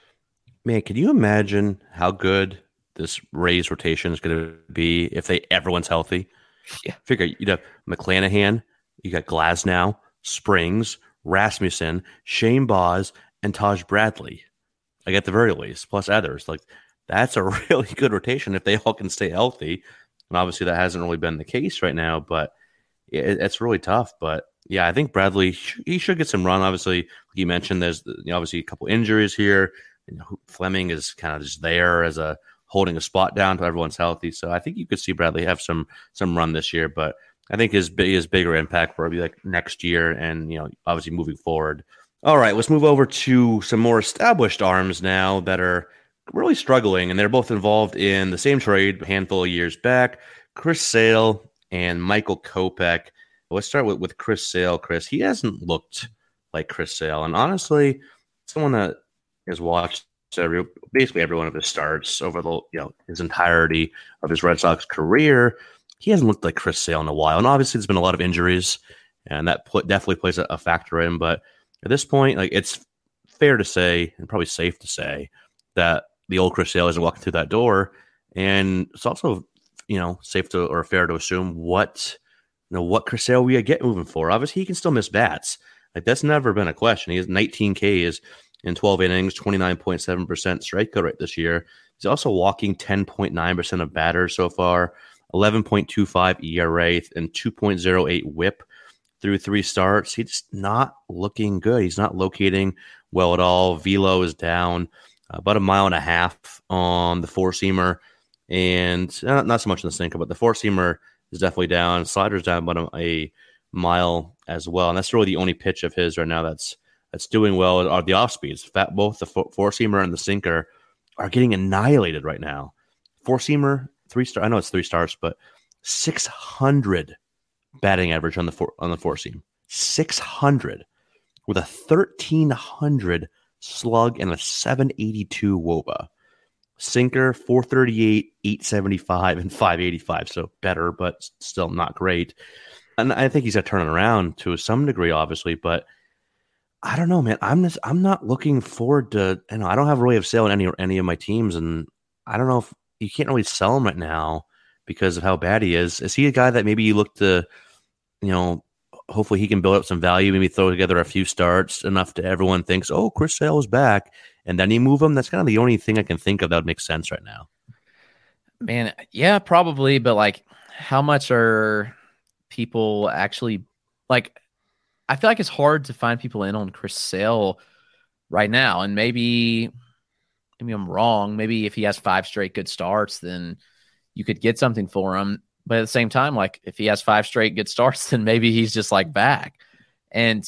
Man, can you imagine how good this Rays rotation is going to be if they everyone's healthy? Yeah. Figure you'd have McClanahan, you got Glasnow, Springs, Rasmussen, Shane Boz, and Taj Bradley. Like at the very least, plus others. Like that's a really good rotation if they all can stay healthy. And obviously that hasn't really been the case right now, but it, it's really tough. But yeah, I think Bradley, he should get some run. Obviously, like you mentioned, there's you know, obviously a couple injuries here. You know, Fleming is kind of just there as a holding a spot down until everyone's healthy. So I think you could see Bradley have some some run this year, but I think his his bigger impact will be like next year and, you know, obviously moving forward. All right, let's move over to some more established arms now that are really struggling, and they're both involved in the same trade a handful of years back. Chris Sale and Michael Kopech. Let's start with, with Chris Sale. Chris, he hasn't looked like Chris Sale, and honestly, someone that has watched every, basically every one of his starts over the you know his entirety of his Red Sox career, he hasn't looked like Chris Sale in a while. And obviously, there's been a lot of injuries, and that pl- definitely plays a, a factor in. But at this point, like it's fair to say, and probably safe to say, that the old Chris Sale isn't walking through that door. And it's also, you know, safe to or fair to assume what you know what Chris Sale we get moving forward. Obviously, he can still miss bats. Like that's never been a question. He has nineteen Ks in twelve innings, twenty-nine point seven percent strikeout rate this year. He's also walking ten point nine percent of batters so far, eleven point two five E R A, and two point oh eight whip through three starts. He's not looking good. He's not locating well at all. Velo is down uh, about a mile and a half on the four-seamer, and uh, not so much on the sinker, but the four-seamer is definitely down. Slider's down about a, a mile as well, and that's really the only pitch of his right now that's that's doing well are the off speeds. Fat, both the four-seamer and the sinker are getting annihilated right now. Four-seamer, three star. I know it's three stars, but six hundred batting average on the four on the four seam. six hundred with a thirteen hundred slug and a seven eighty-two W O B A. Sinker four thirty-eight, eight seventy-five, and five eighty-five. So better, but still not great. And I think he's got to turn it around to some degree, obviously, but I don't know, man. I'm just I'm not looking forward to. You know, I don't have really a sale in any any of my teams, and I don't know if you can't really sell him right now because of how bad he is. Is he a guy that maybe you look to, you know, hopefully he can build up some value, maybe throw together a few starts enough to everyone thinks, oh, Chris Sale is back, and then you move him? That's kind of the only thing I can think of that would make sense right now. Man, yeah, probably, but like, how much are people actually like? I feel like it's hard to find people in on Chris Sale right now, and maybe, maybe I'm wrong. Maybe if he has five straight good starts, then you could get something for him. But at the same time, like if he has five straight good starts, then maybe he's just like back. And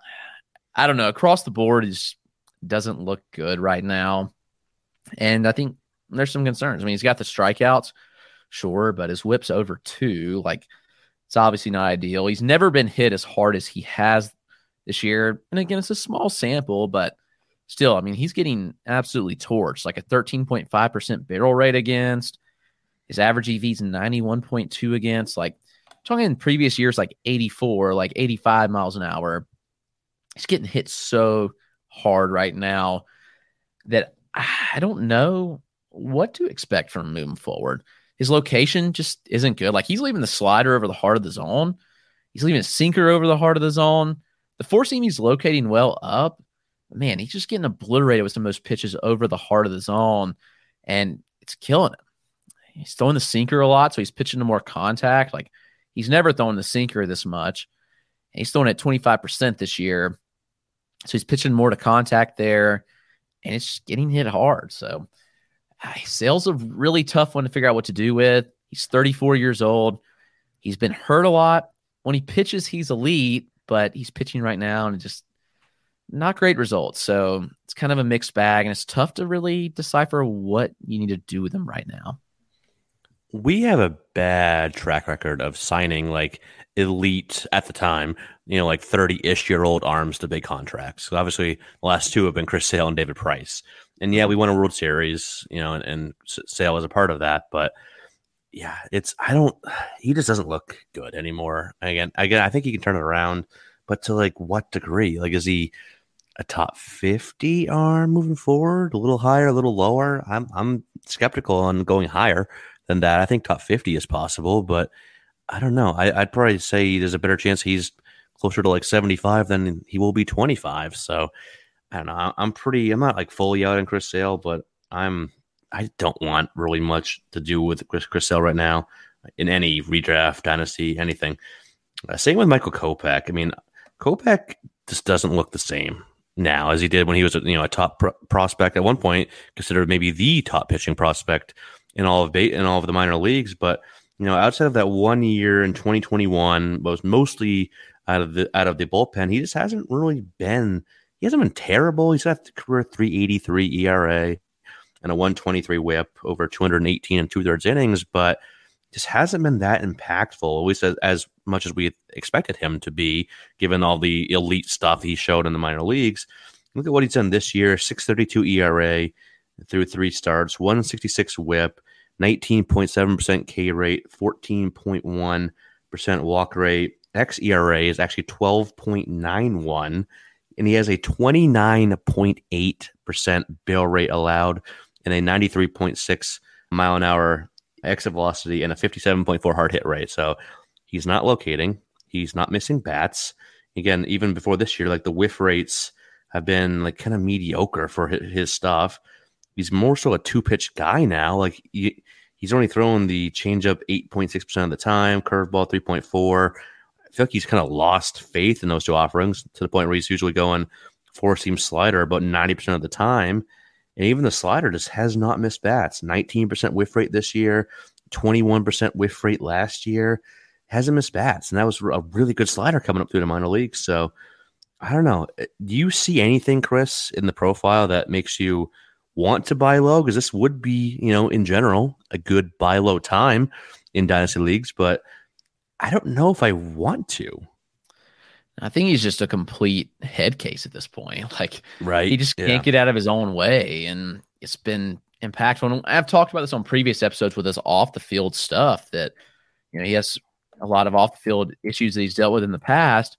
I don't know, across the board, he doesn't look good right now. And I think there's some concerns. I mean, he's got the strikeouts, sure, but his whip's over two. Like, it's obviously not ideal. He's never been hit as hard as he has this year. And again, it's a small sample, but still, I mean, he's getting absolutely torched, like a thirteen point five percent barrel rate against. His average E V's ninety-one point two against. Like, talking in previous years, like eighty-four, like eighty-five miles an hour. He's getting hit so hard right now that I don't know what to expect from him moving forward. His location just isn't good. Like, he's leaving the slider over the heart of the zone. He's leaving a sinker over the heart of the zone. The four seam he's locating well up. Man, he's just getting obliterated with some of those pitches over the heart of the zone, and it's killing him. He's throwing the sinker a lot, so he's pitching to more contact. Like, he's never thrown the sinker this much. And he's throwing it twenty-five percent this year. So he's pitching more to contact there, and it's just getting hit hard. So uh, Sale's a really tough one to figure out what to do with. He's thirty-four years old. He's been hurt a lot. When he pitches, he's elite, but he's pitching right now, and just not great results. So it's kind of a mixed bag, and it's tough to really decipher what you need to do with him right now. We have a bad track record of signing like elite at the time, you know, like thirty-ish year old arms to big contracts. So obviously, the last two have been Chris Sale and David Price. And yeah, we won a World Series, you know, and, and Sale was a part of that. But yeah, it's I don't. He just doesn't look good anymore. Again, again, I think he can turn it around, but to like what degree? Like, is he a top fifty arm moving forward? A little higher, a little lower? I'm I'm skeptical on going higher than that. I think top fifty is possible, but I don't know. I, I'd probably say there's a better chance he's closer to like seventy-five than he will be twenty-five. So I don't know. I'm pretty, I'm not like fully out on Chris Sale, but I'm, I don't want really much to do with Chris, Chris Sale right now in any redraft, dynasty, anything. Uh, same with Michael Kopech. I mean, Kopech just doesn't look the same now as he did when he was, you know, a top pro- prospect at one point, considered maybe the top pitching prospect in all of ba- in all of the minor leagues. But you know, outside of that one year in twenty twenty-one, was mostly out of the out of the bullpen. He just hasn't really been. He hasn't been terrible. He's got a career three eighty-three E R A and a one twenty-three whip over two eighteen and two thirds innings, but just hasn't been that impactful, at least as, as much as we expected him to be, given all the elite stuff he showed in the minor leagues. Look at what he's done this year: six thirty-two E R A through three starts, one sixty-six whip, nineteen point seven percent K rate, fourteen point one percent walk rate. X E R A is actually twelve point nine one. And he has a twenty-nine point eight percent barrel rate allowed and a ninety-three point six mile an hour exit velocity and a fifty-seven point four hard hit rate. So he's not locating. He's not missing bats. Again, even before this year, like the whiff rates have been like kind of mediocre for his, his stuff. He's more so a two pitch guy now. Like he, he's only throwing the changeup eight point six percent of the time, curveball three point four. I feel like he's kind of lost faith in those two offerings to the point where he's usually going four-seam slider about ninety percent of the time. And even the slider just has not missed bats. nineteen percent whiff rate this year, twenty-one percent whiff rate last year. Hasn't missed bats. And that was a really good slider coming up through the minor leagues. So I don't know. Do you see anything, Chris, in the profile that makes you want to buy low? Because this would be, you know, in general, a good buy low time in dynasty leagues. But I don't know if I want to. I think he's just a complete head case at this point. Like, right. He just can't yeah. get out of his own way. And it's been impactful. And I've talked about this on previous episodes with his off the field stuff that, you know, he has a lot of off the field issues that he's dealt with in the past.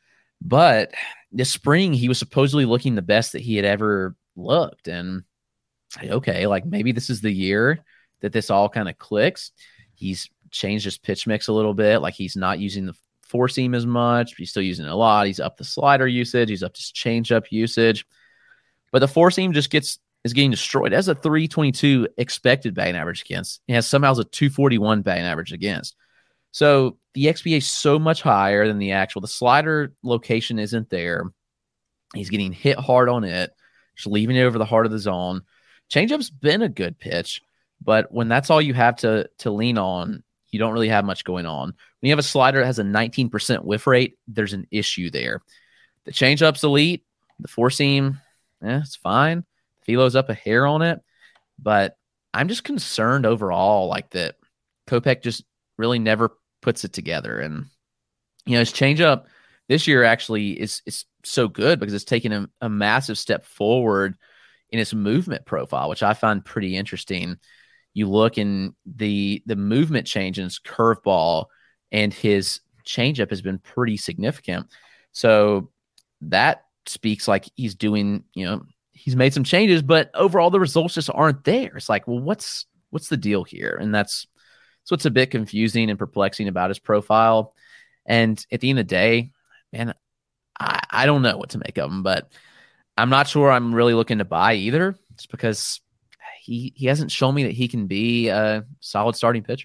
But this spring, he was supposedly looking the best that he had ever looked. And okay, like maybe this is the year that this all kind of clicks. He's changed his pitch mix a little bit. Like he's not using the four seam as much, but he's still using it a lot. He's up the slider usage. He's up his changeup usage, but the four seam just gets, is getting destroyed. It has a three twenty-two expected batting average against. It has somehow a two forty-one batting average against. So the X B A is so much higher than the actual, the slider location isn't there. He's getting hit hard on it, just leaving it over the heart of the zone. Changeup's been a good pitch, but when that's all you have to, to lean on, you don't really have much going on. When you have a slider that has a nineteen percent whiff rate, there's an issue there. The changeup's elite. The four seam, eh, it's fine. Philo's up a hair on it, but I'm just concerned overall, like that Kopech just really never puts it together. And you know, his changeup this year actually is is so good because it's taken a, a massive step forward in its movement profile, which I find pretty interesting. You look in the the movement change in his curveball, and his changeup has been pretty significant. So that speaks like he's doing, you know, he's made some changes, but overall the results just aren't there. It's like, well, what's what's the deal here? And that's that's what's a bit confusing and perplexing about his profile. And at the end of the day, man, I, I don't know what to make of him, but I'm not sure I'm really looking to buy either. It's because he he hasn't shown me that he can be a solid starting pitcher.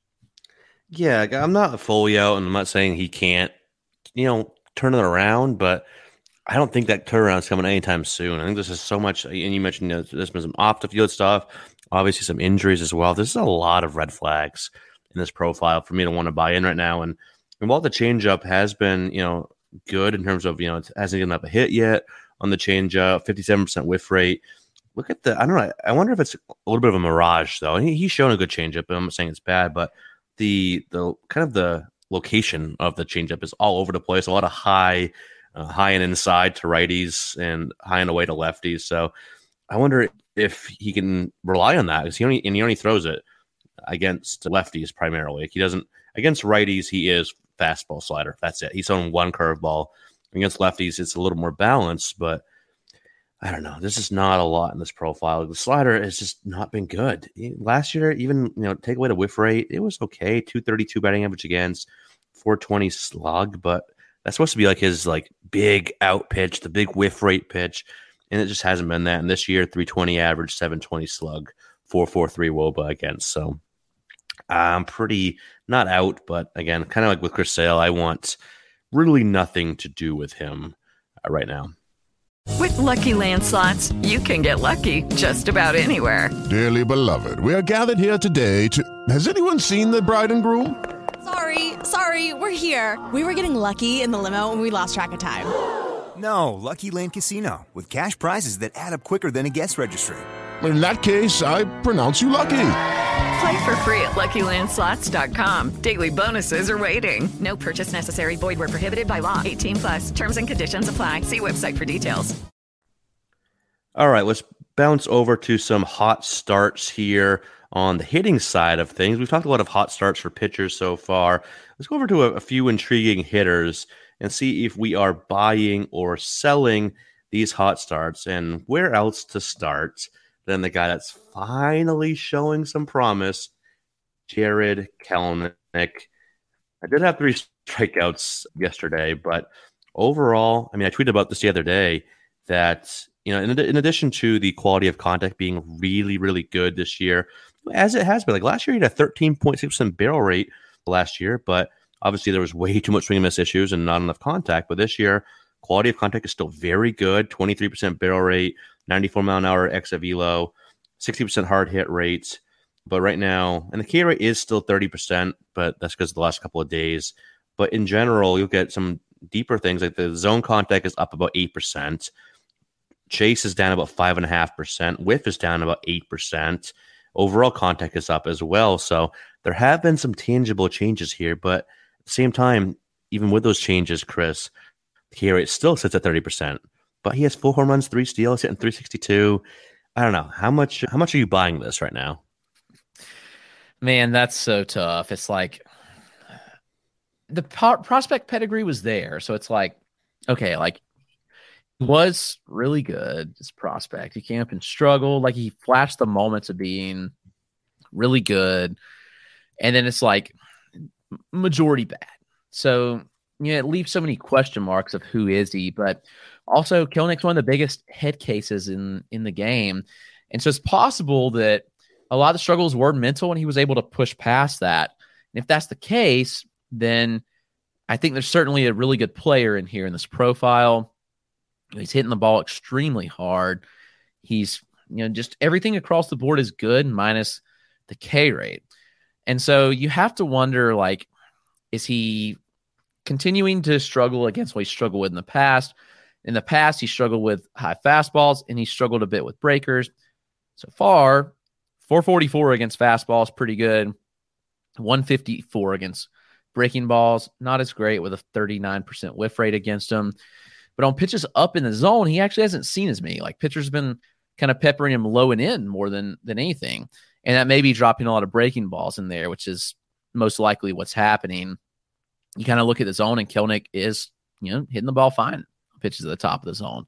Yeah, I'm not fully out, and I'm not saying he can't, you know, turn it around, but I don't think that turnaround's coming anytime soon. I think this is so much, and you mentioned, you know, there's been some off-the-field stuff, obviously some injuries as well. This is a lot of red flags in this profile for me to want to buy in right now. And, and while the changeup has been, you know, good in terms of, you know, it hasn't given up a hit yet on the changeup, fifty-seven percent whiff rate. Look at the, I don't know, I wonder if it's a little bit of a mirage, though. He, he's shown a good changeup, but I'm not saying it's bad, but the the kind of the location of the changeup is all over the place. A lot of high, uh, high and inside to righties and high and away to lefties. So I wonder if he can rely on that, because he only and he only throws it against lefties primarily. He doesn't against righties. He is fastball slider. That's it. He's thrown one curveball. Against lefties, it's a little more balanced, but I don't know. This is not a lot in this profile. The slider has just not been good. Last year, even, you know, take away the whiff rate, it was okay. two thirty-two batting average against, four twenty slug, but That's supposed to be like his like big out pitch, the big whiff rate pitch, and it just hasn't been that. And this year, three twenty average, seven twenty slug, four forty-three W O B A against. So I'm pretty not out, but again, kind of like with Chris Sale, I want really nothing to do with him uh, right now. With Lucky Land Slots, you can get lucky just about anywhere. Dearly beloved, we are gathered here today to... Has anyone seen the bride and groom? Sorry, sorry, we're here. We were getting lucky in the limo and we lost track of time. No, Lucky Land Casino, with cash prizes that add up quicker than a guest registry. In that case, I pronounce you lucky. Play for free at Lucky Land Slots dot com. Daily bonuses are waiting. No purchase necessary. Void where prohibited by law. eighteen plus. Terms and conditions apply. See website for details. All right, let's bounce over to some hot starts here on the hitting side of things. We've talked a lot of hot starts for pitchers so far. Let's go over to a, a few intriguing hitters and see if we are buying or selling these hot starts. And where else to start than the guy that's finally showing some promise, Jarred Kelenic. I did have three strikeouts yesterday, but overall, I mean, I tweeted about this the other day that, you know, in, in addition to the quality of contact being really, really good this year, as it has been, like last year, he had a thirteen point six percent barrel rate last year, but obviously there was way too much swing and miss issues and not enough contact. But this year, quality of contact is still very good, twenty-three percent barrel rate, ninety-four mile an hour X of velo, sixty percent hard hit rates. But right now, and the K rate is still thirty percent, but that's because of the last couple of days. But in general, you'll get some deeper things like the zone contact is up about eight percent. Chase is down about five point five percent. Whiff is down about eight percent. Overall contact is up as well. So there have been some tangible changes here, but at the same time, even with those changes, Chris, the K rate still sits at thirty percent. But he has four home runs, three steals, hitting three sixty-two. I don't know. How much how much are you buying this right now? Man, that's so tough. It's like the po- prospect pedigree was there. So it's like, okay, like he was really good, this prospect. He came up and struggled. Like he flashed the moments of being really good. And then it's like majority bad. So, you know, it leaves so many question marks of who is he. But also, Kelenic's one of the biggest head cases in, in the game. And so it's possible that a lot of the struggles were mental and he was able to push past that. And if that's the case, then I think there's certainly a really good player in here in this profile. He's hitting the ball extremely hard. He's, you know, just everything across the board is good minus the K rate. And so you have to wonder, like, is he continuing to struggle against what he struggled with in the past? In the past, he struggled with high fastballs and he struggled a bit with breakers. So far, four forty-four against fastballs, pretty good. one fifty-four against breaking balls, not as great with a thirty-nine percent whiff rate against him. But on pitches up in the zone, he actually hasn't seen as many. Like pitchers have been kind of peppering him low and in more than than anything. And that may be dropping a lot of breaking balls in there, which is most likely what's happening. You kind of look at the zone and Kelenic is, you know, hitting the ball fine. Pitches at the top of the zone.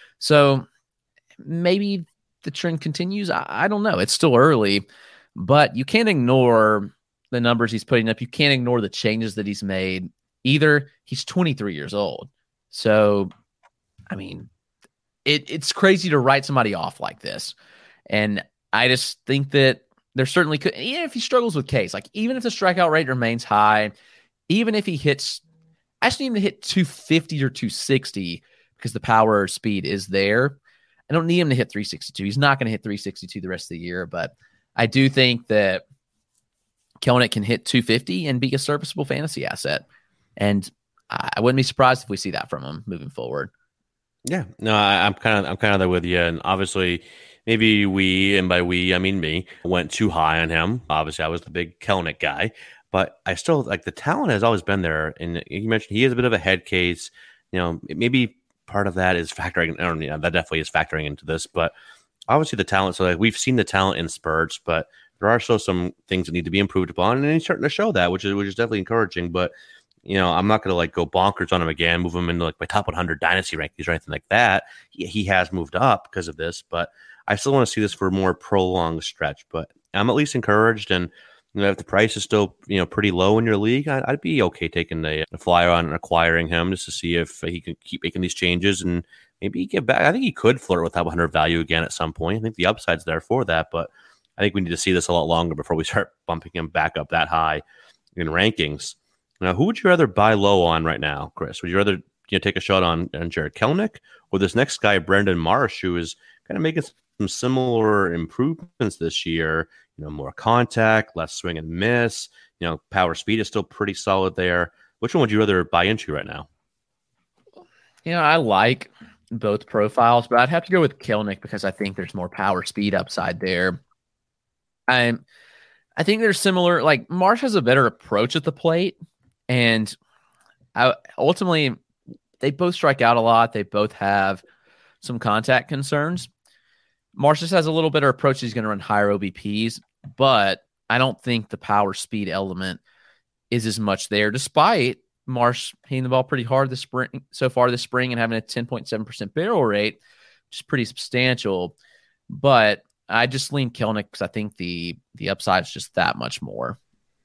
So maybe the trend continues. I, I don't know. It's still early, but you can't ignore the numbers he's putting up. You can't ignore the changes that he's made. Either he's twenty-three years old. So, I mean, it, it's crazy to write somebody off like this. And I just think that there certainly could, even if he struggles with Ks, like even if the strikeout rate remains high, even if he hits, I just need him to hit two fifty or two sixty because the power or speed is there. I don't need him to hit three sixty-two. He's not going to hit three sixty-two the rest of the year, but I do think that Kelenic can hit two fifty and be a serviceable fantasy asset. And I wouldn't be surprised if we see that from him moving forward. Yeah, no, I, I'm kind of I'm kind of there with you, and obviously, maybe we, and by we I mean me, went too high on him. Obviously, I was the big Kelenic guy, but I still like the talent has always been there. And you mentioned he is a bit of a head case. You know, maybe part of that is factoring. I don't know, that definitely is factoring into this, but obviously the talent. So like we've seen the talent in spurts, but there are still some things that need to be improved upon, and he's starting to show that, which is which is definitely encouraging. But you know, I'm not going to like go bonkers on him again, move him into like my top one hundred dynasty rankings or anything like that. He, he has moved up because of this, but I still want to see this for a more prolonged stretch. But I'm at least encouraged, and You know, if the price is still, you know, pretty low in your league, I'd, I'd be okay taking a, a flyer on and acquiring him just to see if he can keep making these changes and maybe get back. I think he could flirt with that one hundred value again at some point. I think the upside's there for that, but I think we need to see this a lot longer before we start bumping him back up that high in rankings. Now, who would you rather buy low on right now, Chris? Would you rather, you know, take a shot on, on Jarred Kelenic or this next guy, Brandon Marsh, who is kind of making some similar improvements this year? You know, more contact, less swing and miss. You know, power speed is still pretty solid there. Which one would you rather buy into right now? You know, I like both profiles, but I'd have to go with Kelenic because I think there's more power speed upside there. I, I think they're similar. Like Marsh has a better approach at the plate, and I, ultimately they both strike out a lot. They both have some contact concerns. Marsh just has a little better approach. He's going to run higher O B Ps, but I don't think the power speed element is as much there, despite Marsh hitting the ball pretty hard this spring so far this spring and having a ten point seven percent barrel rate, which is pretty substantial. But I just lean Kelenic because I think the the upside is just that much more.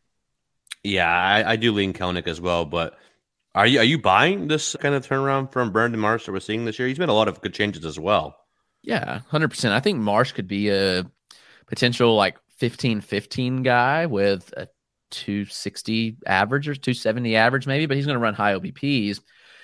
Yeah, I, I do lean Kelenic as well. But are you are you buying this kind of turnaround from Brandon Marsh that we're seeing this year? He's made a lot of good changes as well. Yeah, one hundred percent. I think Marsh could be a potential like fifteen fifteen guy with a two sixty average or two seventy average maybe, but he's going to run high O B Ps.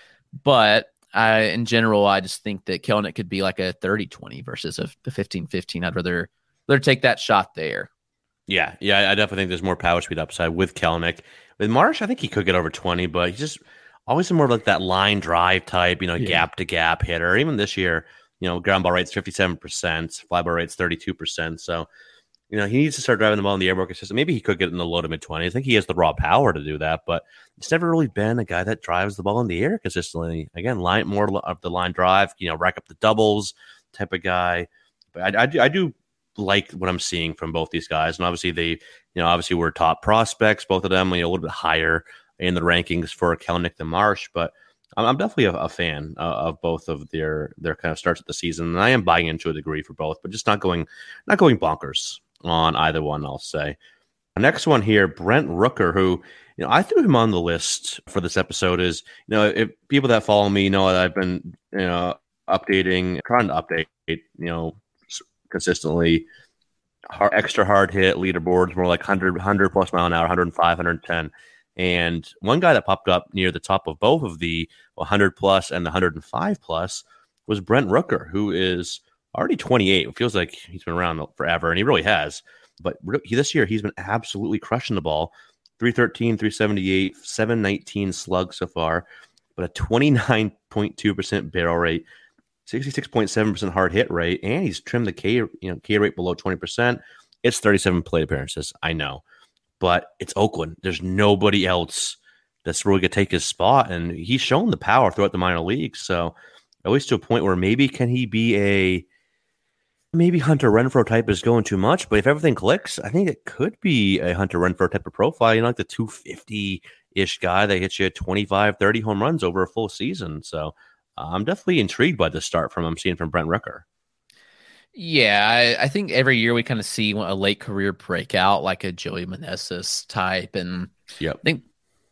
But I, in general, I just think that Kelenic could be like a thirty twenty versus a, a fifteen fifteen. I'd rather, rather take that shot there. Yeah, yeah, I definitely think there's more power speed upside with Kelenic. With Marsh, I think he could get over twenty, but he's just always more like that line drive type, you know, Yeah. gap to gap hitter. Even this year, you know, ground ball rate's fifty-seven percent, fly ball rate's thirty-two percent. So, you know, he needs to start driving the ball in the air more consistent. Maybe he could get in the low to mid twenties. I think he has the raw power to do that, but it's never really been a guy that drives the ball in the air consistently. Again, line more of the line drive, you know, rack up the doubles type of guy. But I, I, do, I do like what I'm seeing from both these guys. And obviously they, you know, obviously we're top prospects, both of them, you know, a little bit higher in the rankings for Kelenic than Marsh, but I'm, I'm definitely a, a fan uh, of both of their, their kind of starts at the season. And I am buying into a degree for both, but just not going, not going bonkers on either one, I'll say. The next one here, Brent Rooker, who, you know, I threw him on the list for this episode is, you know, if people that follow me know that I've been, you know, updating, trying to update, you know, consistently hard, extra hard hit leaderboards, more like one hundred, one hundred plus mile an hour, one oh five, one ten. And one guy that popped up near the top of both of the one hundred plus and the one oh five plus was Brent Rooker, who is already twenty-eight. It feels like he's been around forever, and he really has. But he, this year, he's been absolutely crushing the ball. three thirteen, three seventy-eight, seven nineteen slug so far, but a twenty-nine point two percent barrel rate, sixty-six point seven percent hard hit rate, and he's trimmed the K, you know, K rate below twenty percent. It's thirty-seven plate appearances, I know. But it's Oakland. There's nobody else that's really going to take his spot, and he's shown the power throughout the minor leagues. So always to a point where maybe can he be a maybe Hunter Renfroe type is going too much, but if everything clicks, I think it could be a Hunter Renfroe type of profile, you know, like the two fifty-ish guy that hits you twenty-five, thirty home runs over a full season. So uh, I'm definitely intrigued by the start from I'm seeing from Brent Rooker. Yeah, I, I think every year we kind of see a late career breakout like a Joey Meneses type, and yep. I think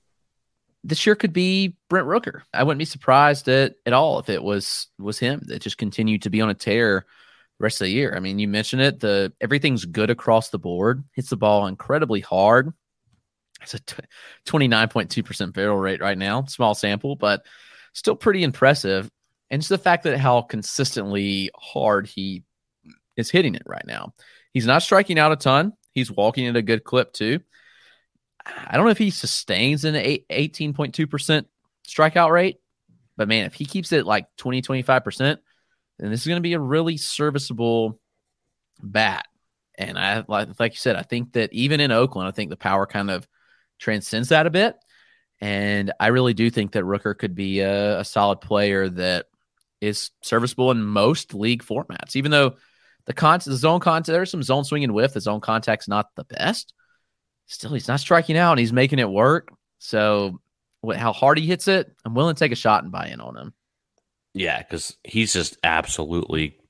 this year could be Brent Rooker. I wouldn't be surprised at, at all if it was was him that just continued to be on a tear the rest of the year. I mean, you mentioned it, the everything's good across the board. Hits the ball incredibly hard. It's a t- twenty-nine point two percent barrel rate right now. Small sample, but still pretty impressive. And just the fact that how consistently hard he is hitting it right now. He's not striking out a ton. He's walking at a good clip too. I don't know if he sustains an eighteen point two percent strikeout rate, but man, if he keeps it like twenty, twenty-five percent, then this is going to be a really serviceable bat. And I, like, like you said, I think that even in Oakland, I think the power kind of transcends that a bit. And I really do think that Rooker could be a, a solid player that is serviceable in most league formats, even though the, con- the zone contact, there's some zone swing and whiff. The zone contact's not the best. Still, he's not striking out and he's making it work. So what, how hard he hits it, I'm willing to take a shot and buy in on him. Yeah, because he's just absolutely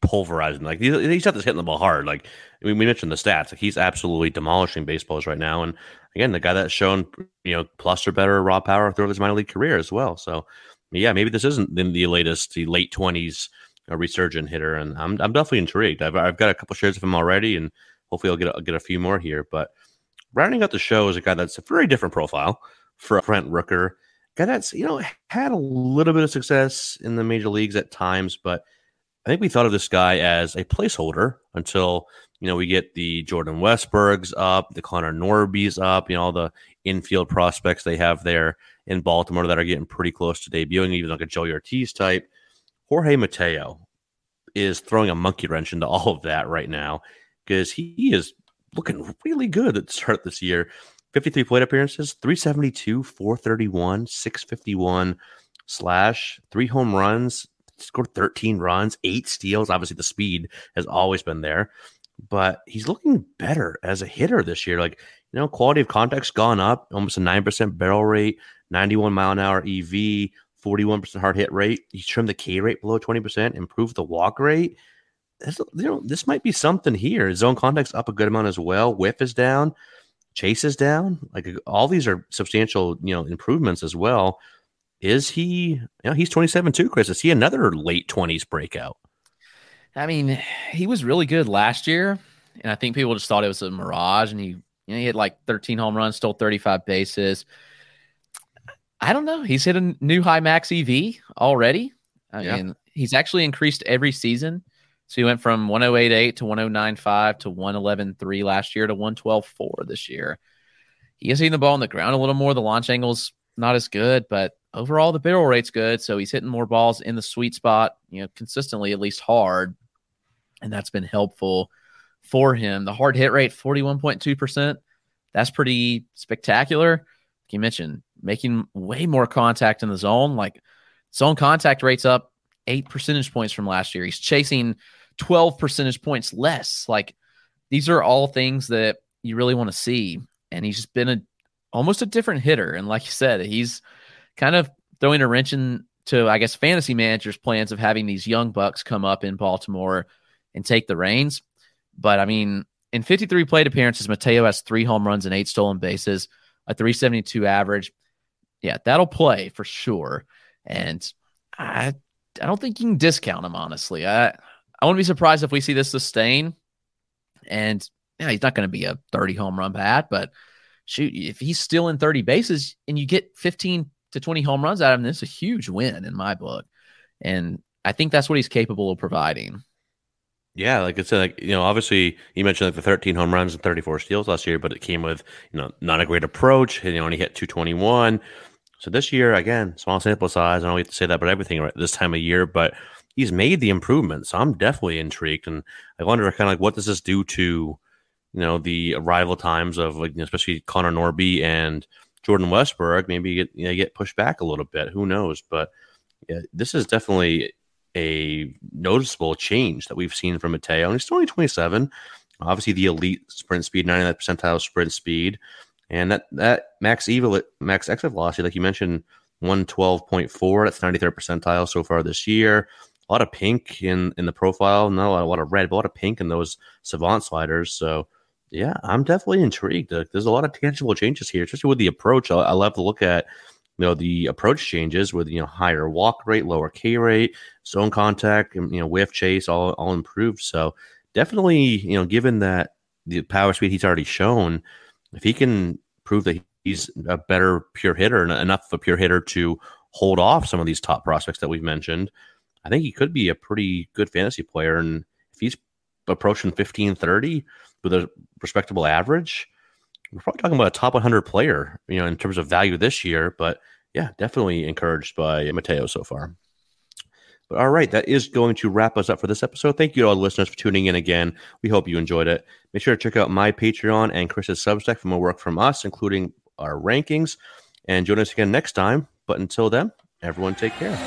pulverizing. Like he's, he's not just hitting the ball hard. Like I mean, we mentioned the stats. Like he's absolutely demolishing baseballs right now. And again, the guy that's shown you know plus or better raw power throughout his minor league career as well. So yeah, maybe this isn't the, the latest, the late twenties uh, resurgent hitter. And I'm I'm definitely intrigued. I've I've got a couple shares of him already, and hopefully I'll get I'll get a few more here. But rounding out the show is a guy that's a very different profile for Brent Rooker. Guy that's, you know, had a little bit of success in the major leagues at times, but I think we thought of this guy as a placeholder until, you know, we get the Jordan Westbergs up, the Connor Norbys up, you know, all the infield prospects they have there in Baltimore that are getting pretty close to debuting, even like a Joey Ortiz type. Jorge Mateo is throwing a monkey wrench into all of that right now because he is looking really good at the start of this year. fifty-three plate appearances, three seventy-two, four thirty-one, six fifty-one slash, three home runs, scored thirteen runs, eight steals. Obviously, the speed has always been there, but he's looking better as a hitter this year. Like, you know, quality of contact's gone up, almost a nine percent barrel rate, ninety-one mile an hour E V, forty-one percent hard hit rate. He trimmed the K rate below twenty percent, improved the walk rate. This, you know, this might be something here. Zone contact's up a good amount as well. Whiff is down. Chase is down. Like all these are substantial, you know, improvements as well. Is he, you know, he's twenty-seven too, Chris. Is he another late twenties breakout? I mean, he was really good last year, and I think people just thought it was a mirage, and he, you know, he hit like thirteen home runs, stole thirty-five bases. I don't know. He's hit a new high max E V already. I yeah. mean, he's actually increased every season. So he went from one oh eight point eight to one oh nine point five to one eleven point three last year to one twelve point four this year. He is hitting the ball on the ground a little more. The launch angle's not as good, but overall the barrel rate's good. So he's hitting more balls in the sweet spot, you know, consistently, at least hard. And that's been helpful for him. The hard hit rate, forty-one point two percent. That's pretty spectacular. Like you mentioned, making way more contact in the zone. Like zone contact rate's up eight percentage points from last year. He's chasing twelve percentage points less. Like these are all things that you really want to see. And he's just been a almost a different hitter. And like you said, he's kind of throwing a wrench into, I guess, fantasy managers' plans of having these young bucks come up in Baltimore and take the reins. But I mean, in fifty-three plate appearances, Mateo has three home runs and eight stolen bases, a three seventy-two average. Yeah, that'll play for sure. And I I don't think you can discount him, honestly. I, I wouldn't be surprised if we see this sustain. And yeah, he's not going to be a thirty home run bat, but shoot, if he's still in thirty bases and you get fifteen to twenty home runs out of him, this is a huge win in my book. And I think that's what he's capable of providing. Yeah, like I said, like, you know, obviously you mentioned like the thirteen home runs and thirty-four steals last year, but it came with, you know, not a great approach. And he only hit two twenty-one. So this year, again, small sample size. I don't get to say that about everything right this time of year, but he's made the improvements. So I'm definitely intrigued. And I wonder kind of like, what does this do to, you know, the arrival times of, like, you know, especially Connor Norby and Jordan Westberg? Maybe get, you know, get pushed back a little bit. Who knows? But yeah, this is definitely a noticeable change that we've seen from Mateo. And he's only twenty-seven. Obviously, the elite sprint speed, ninety-ninth percentile sprint speed. And that, that max evil, max exit velocity, like you mentioned, one twelve point four. That's ninety-third percentile so far this year. A lot of pink in, in the profile. Not a lot, a lot of red, but a lot of pink in those savant sliders. So, yeah, I'm definitely intrigued. There's a lot of tangible changes here, especially with the approach. I, I love to look at, you know, the approach changes with, you know, higher walk rate, lower K rate, zone contact, and, you know, whiff chase, all, all improved. So definitely, you know, given that the power speed he's already shown, if he can prove that he's a better pure hitter, and enough of a pure hitter to hold off some of these top prospects that we've mentioned, I think he could be a pretty good fantasy player. And if he's approaching fifteen thirty with a respectable average, we're probably talking about a top one hundred player, you know, in terms of value this year. But yeah, definitely encouraged by Mateo so far. But all right, that is going to wrap us up for this episode. Thank you to all the listeners for tuning in again. We hope you enjoyed it. Make sure to check out my Patreon and Chris's Substack for more work from us, including our rankings. And join us again next time. But until then, everyone take care.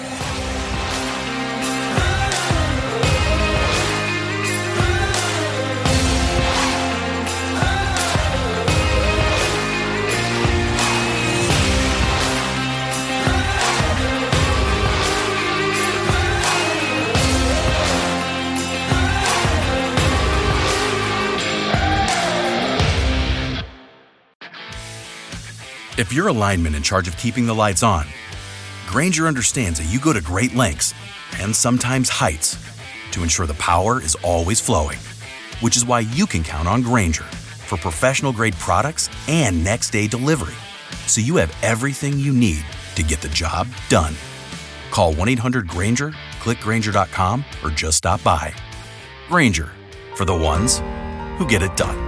If you're a lineman in charge of keeping the lights on, Grainger understands that you go to great lengths and sometimes heights to ensure the power is always flowing, which is why you can count on Grainger for professional-grade products and next-day delivery, so you have everything you need to get the job done. Call one eight hundred Grainger, click Grainger dot com, or just stop by. Grainger, for the ones who get it done.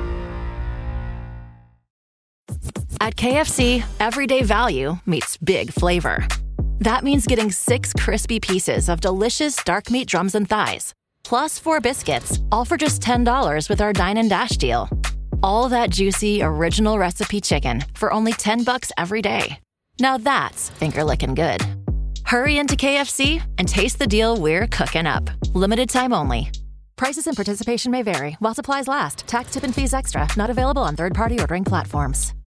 At K F C, everyday value meets big flavor. That means getting six crispy pieces of delicious dark meat drums and thighs, plus four biscuits, all for just ten dollars with our Dine and Dash deal. All that juicy, original recipe chicken for only ten bucks every day. Now that's finger-licking good. Hurry into K F C and taste the deal we're cooking up. Limited time only. Prices and participation may vary while supplies last. Tax, tip, and fees extra. Not available on third-party ordering platforms.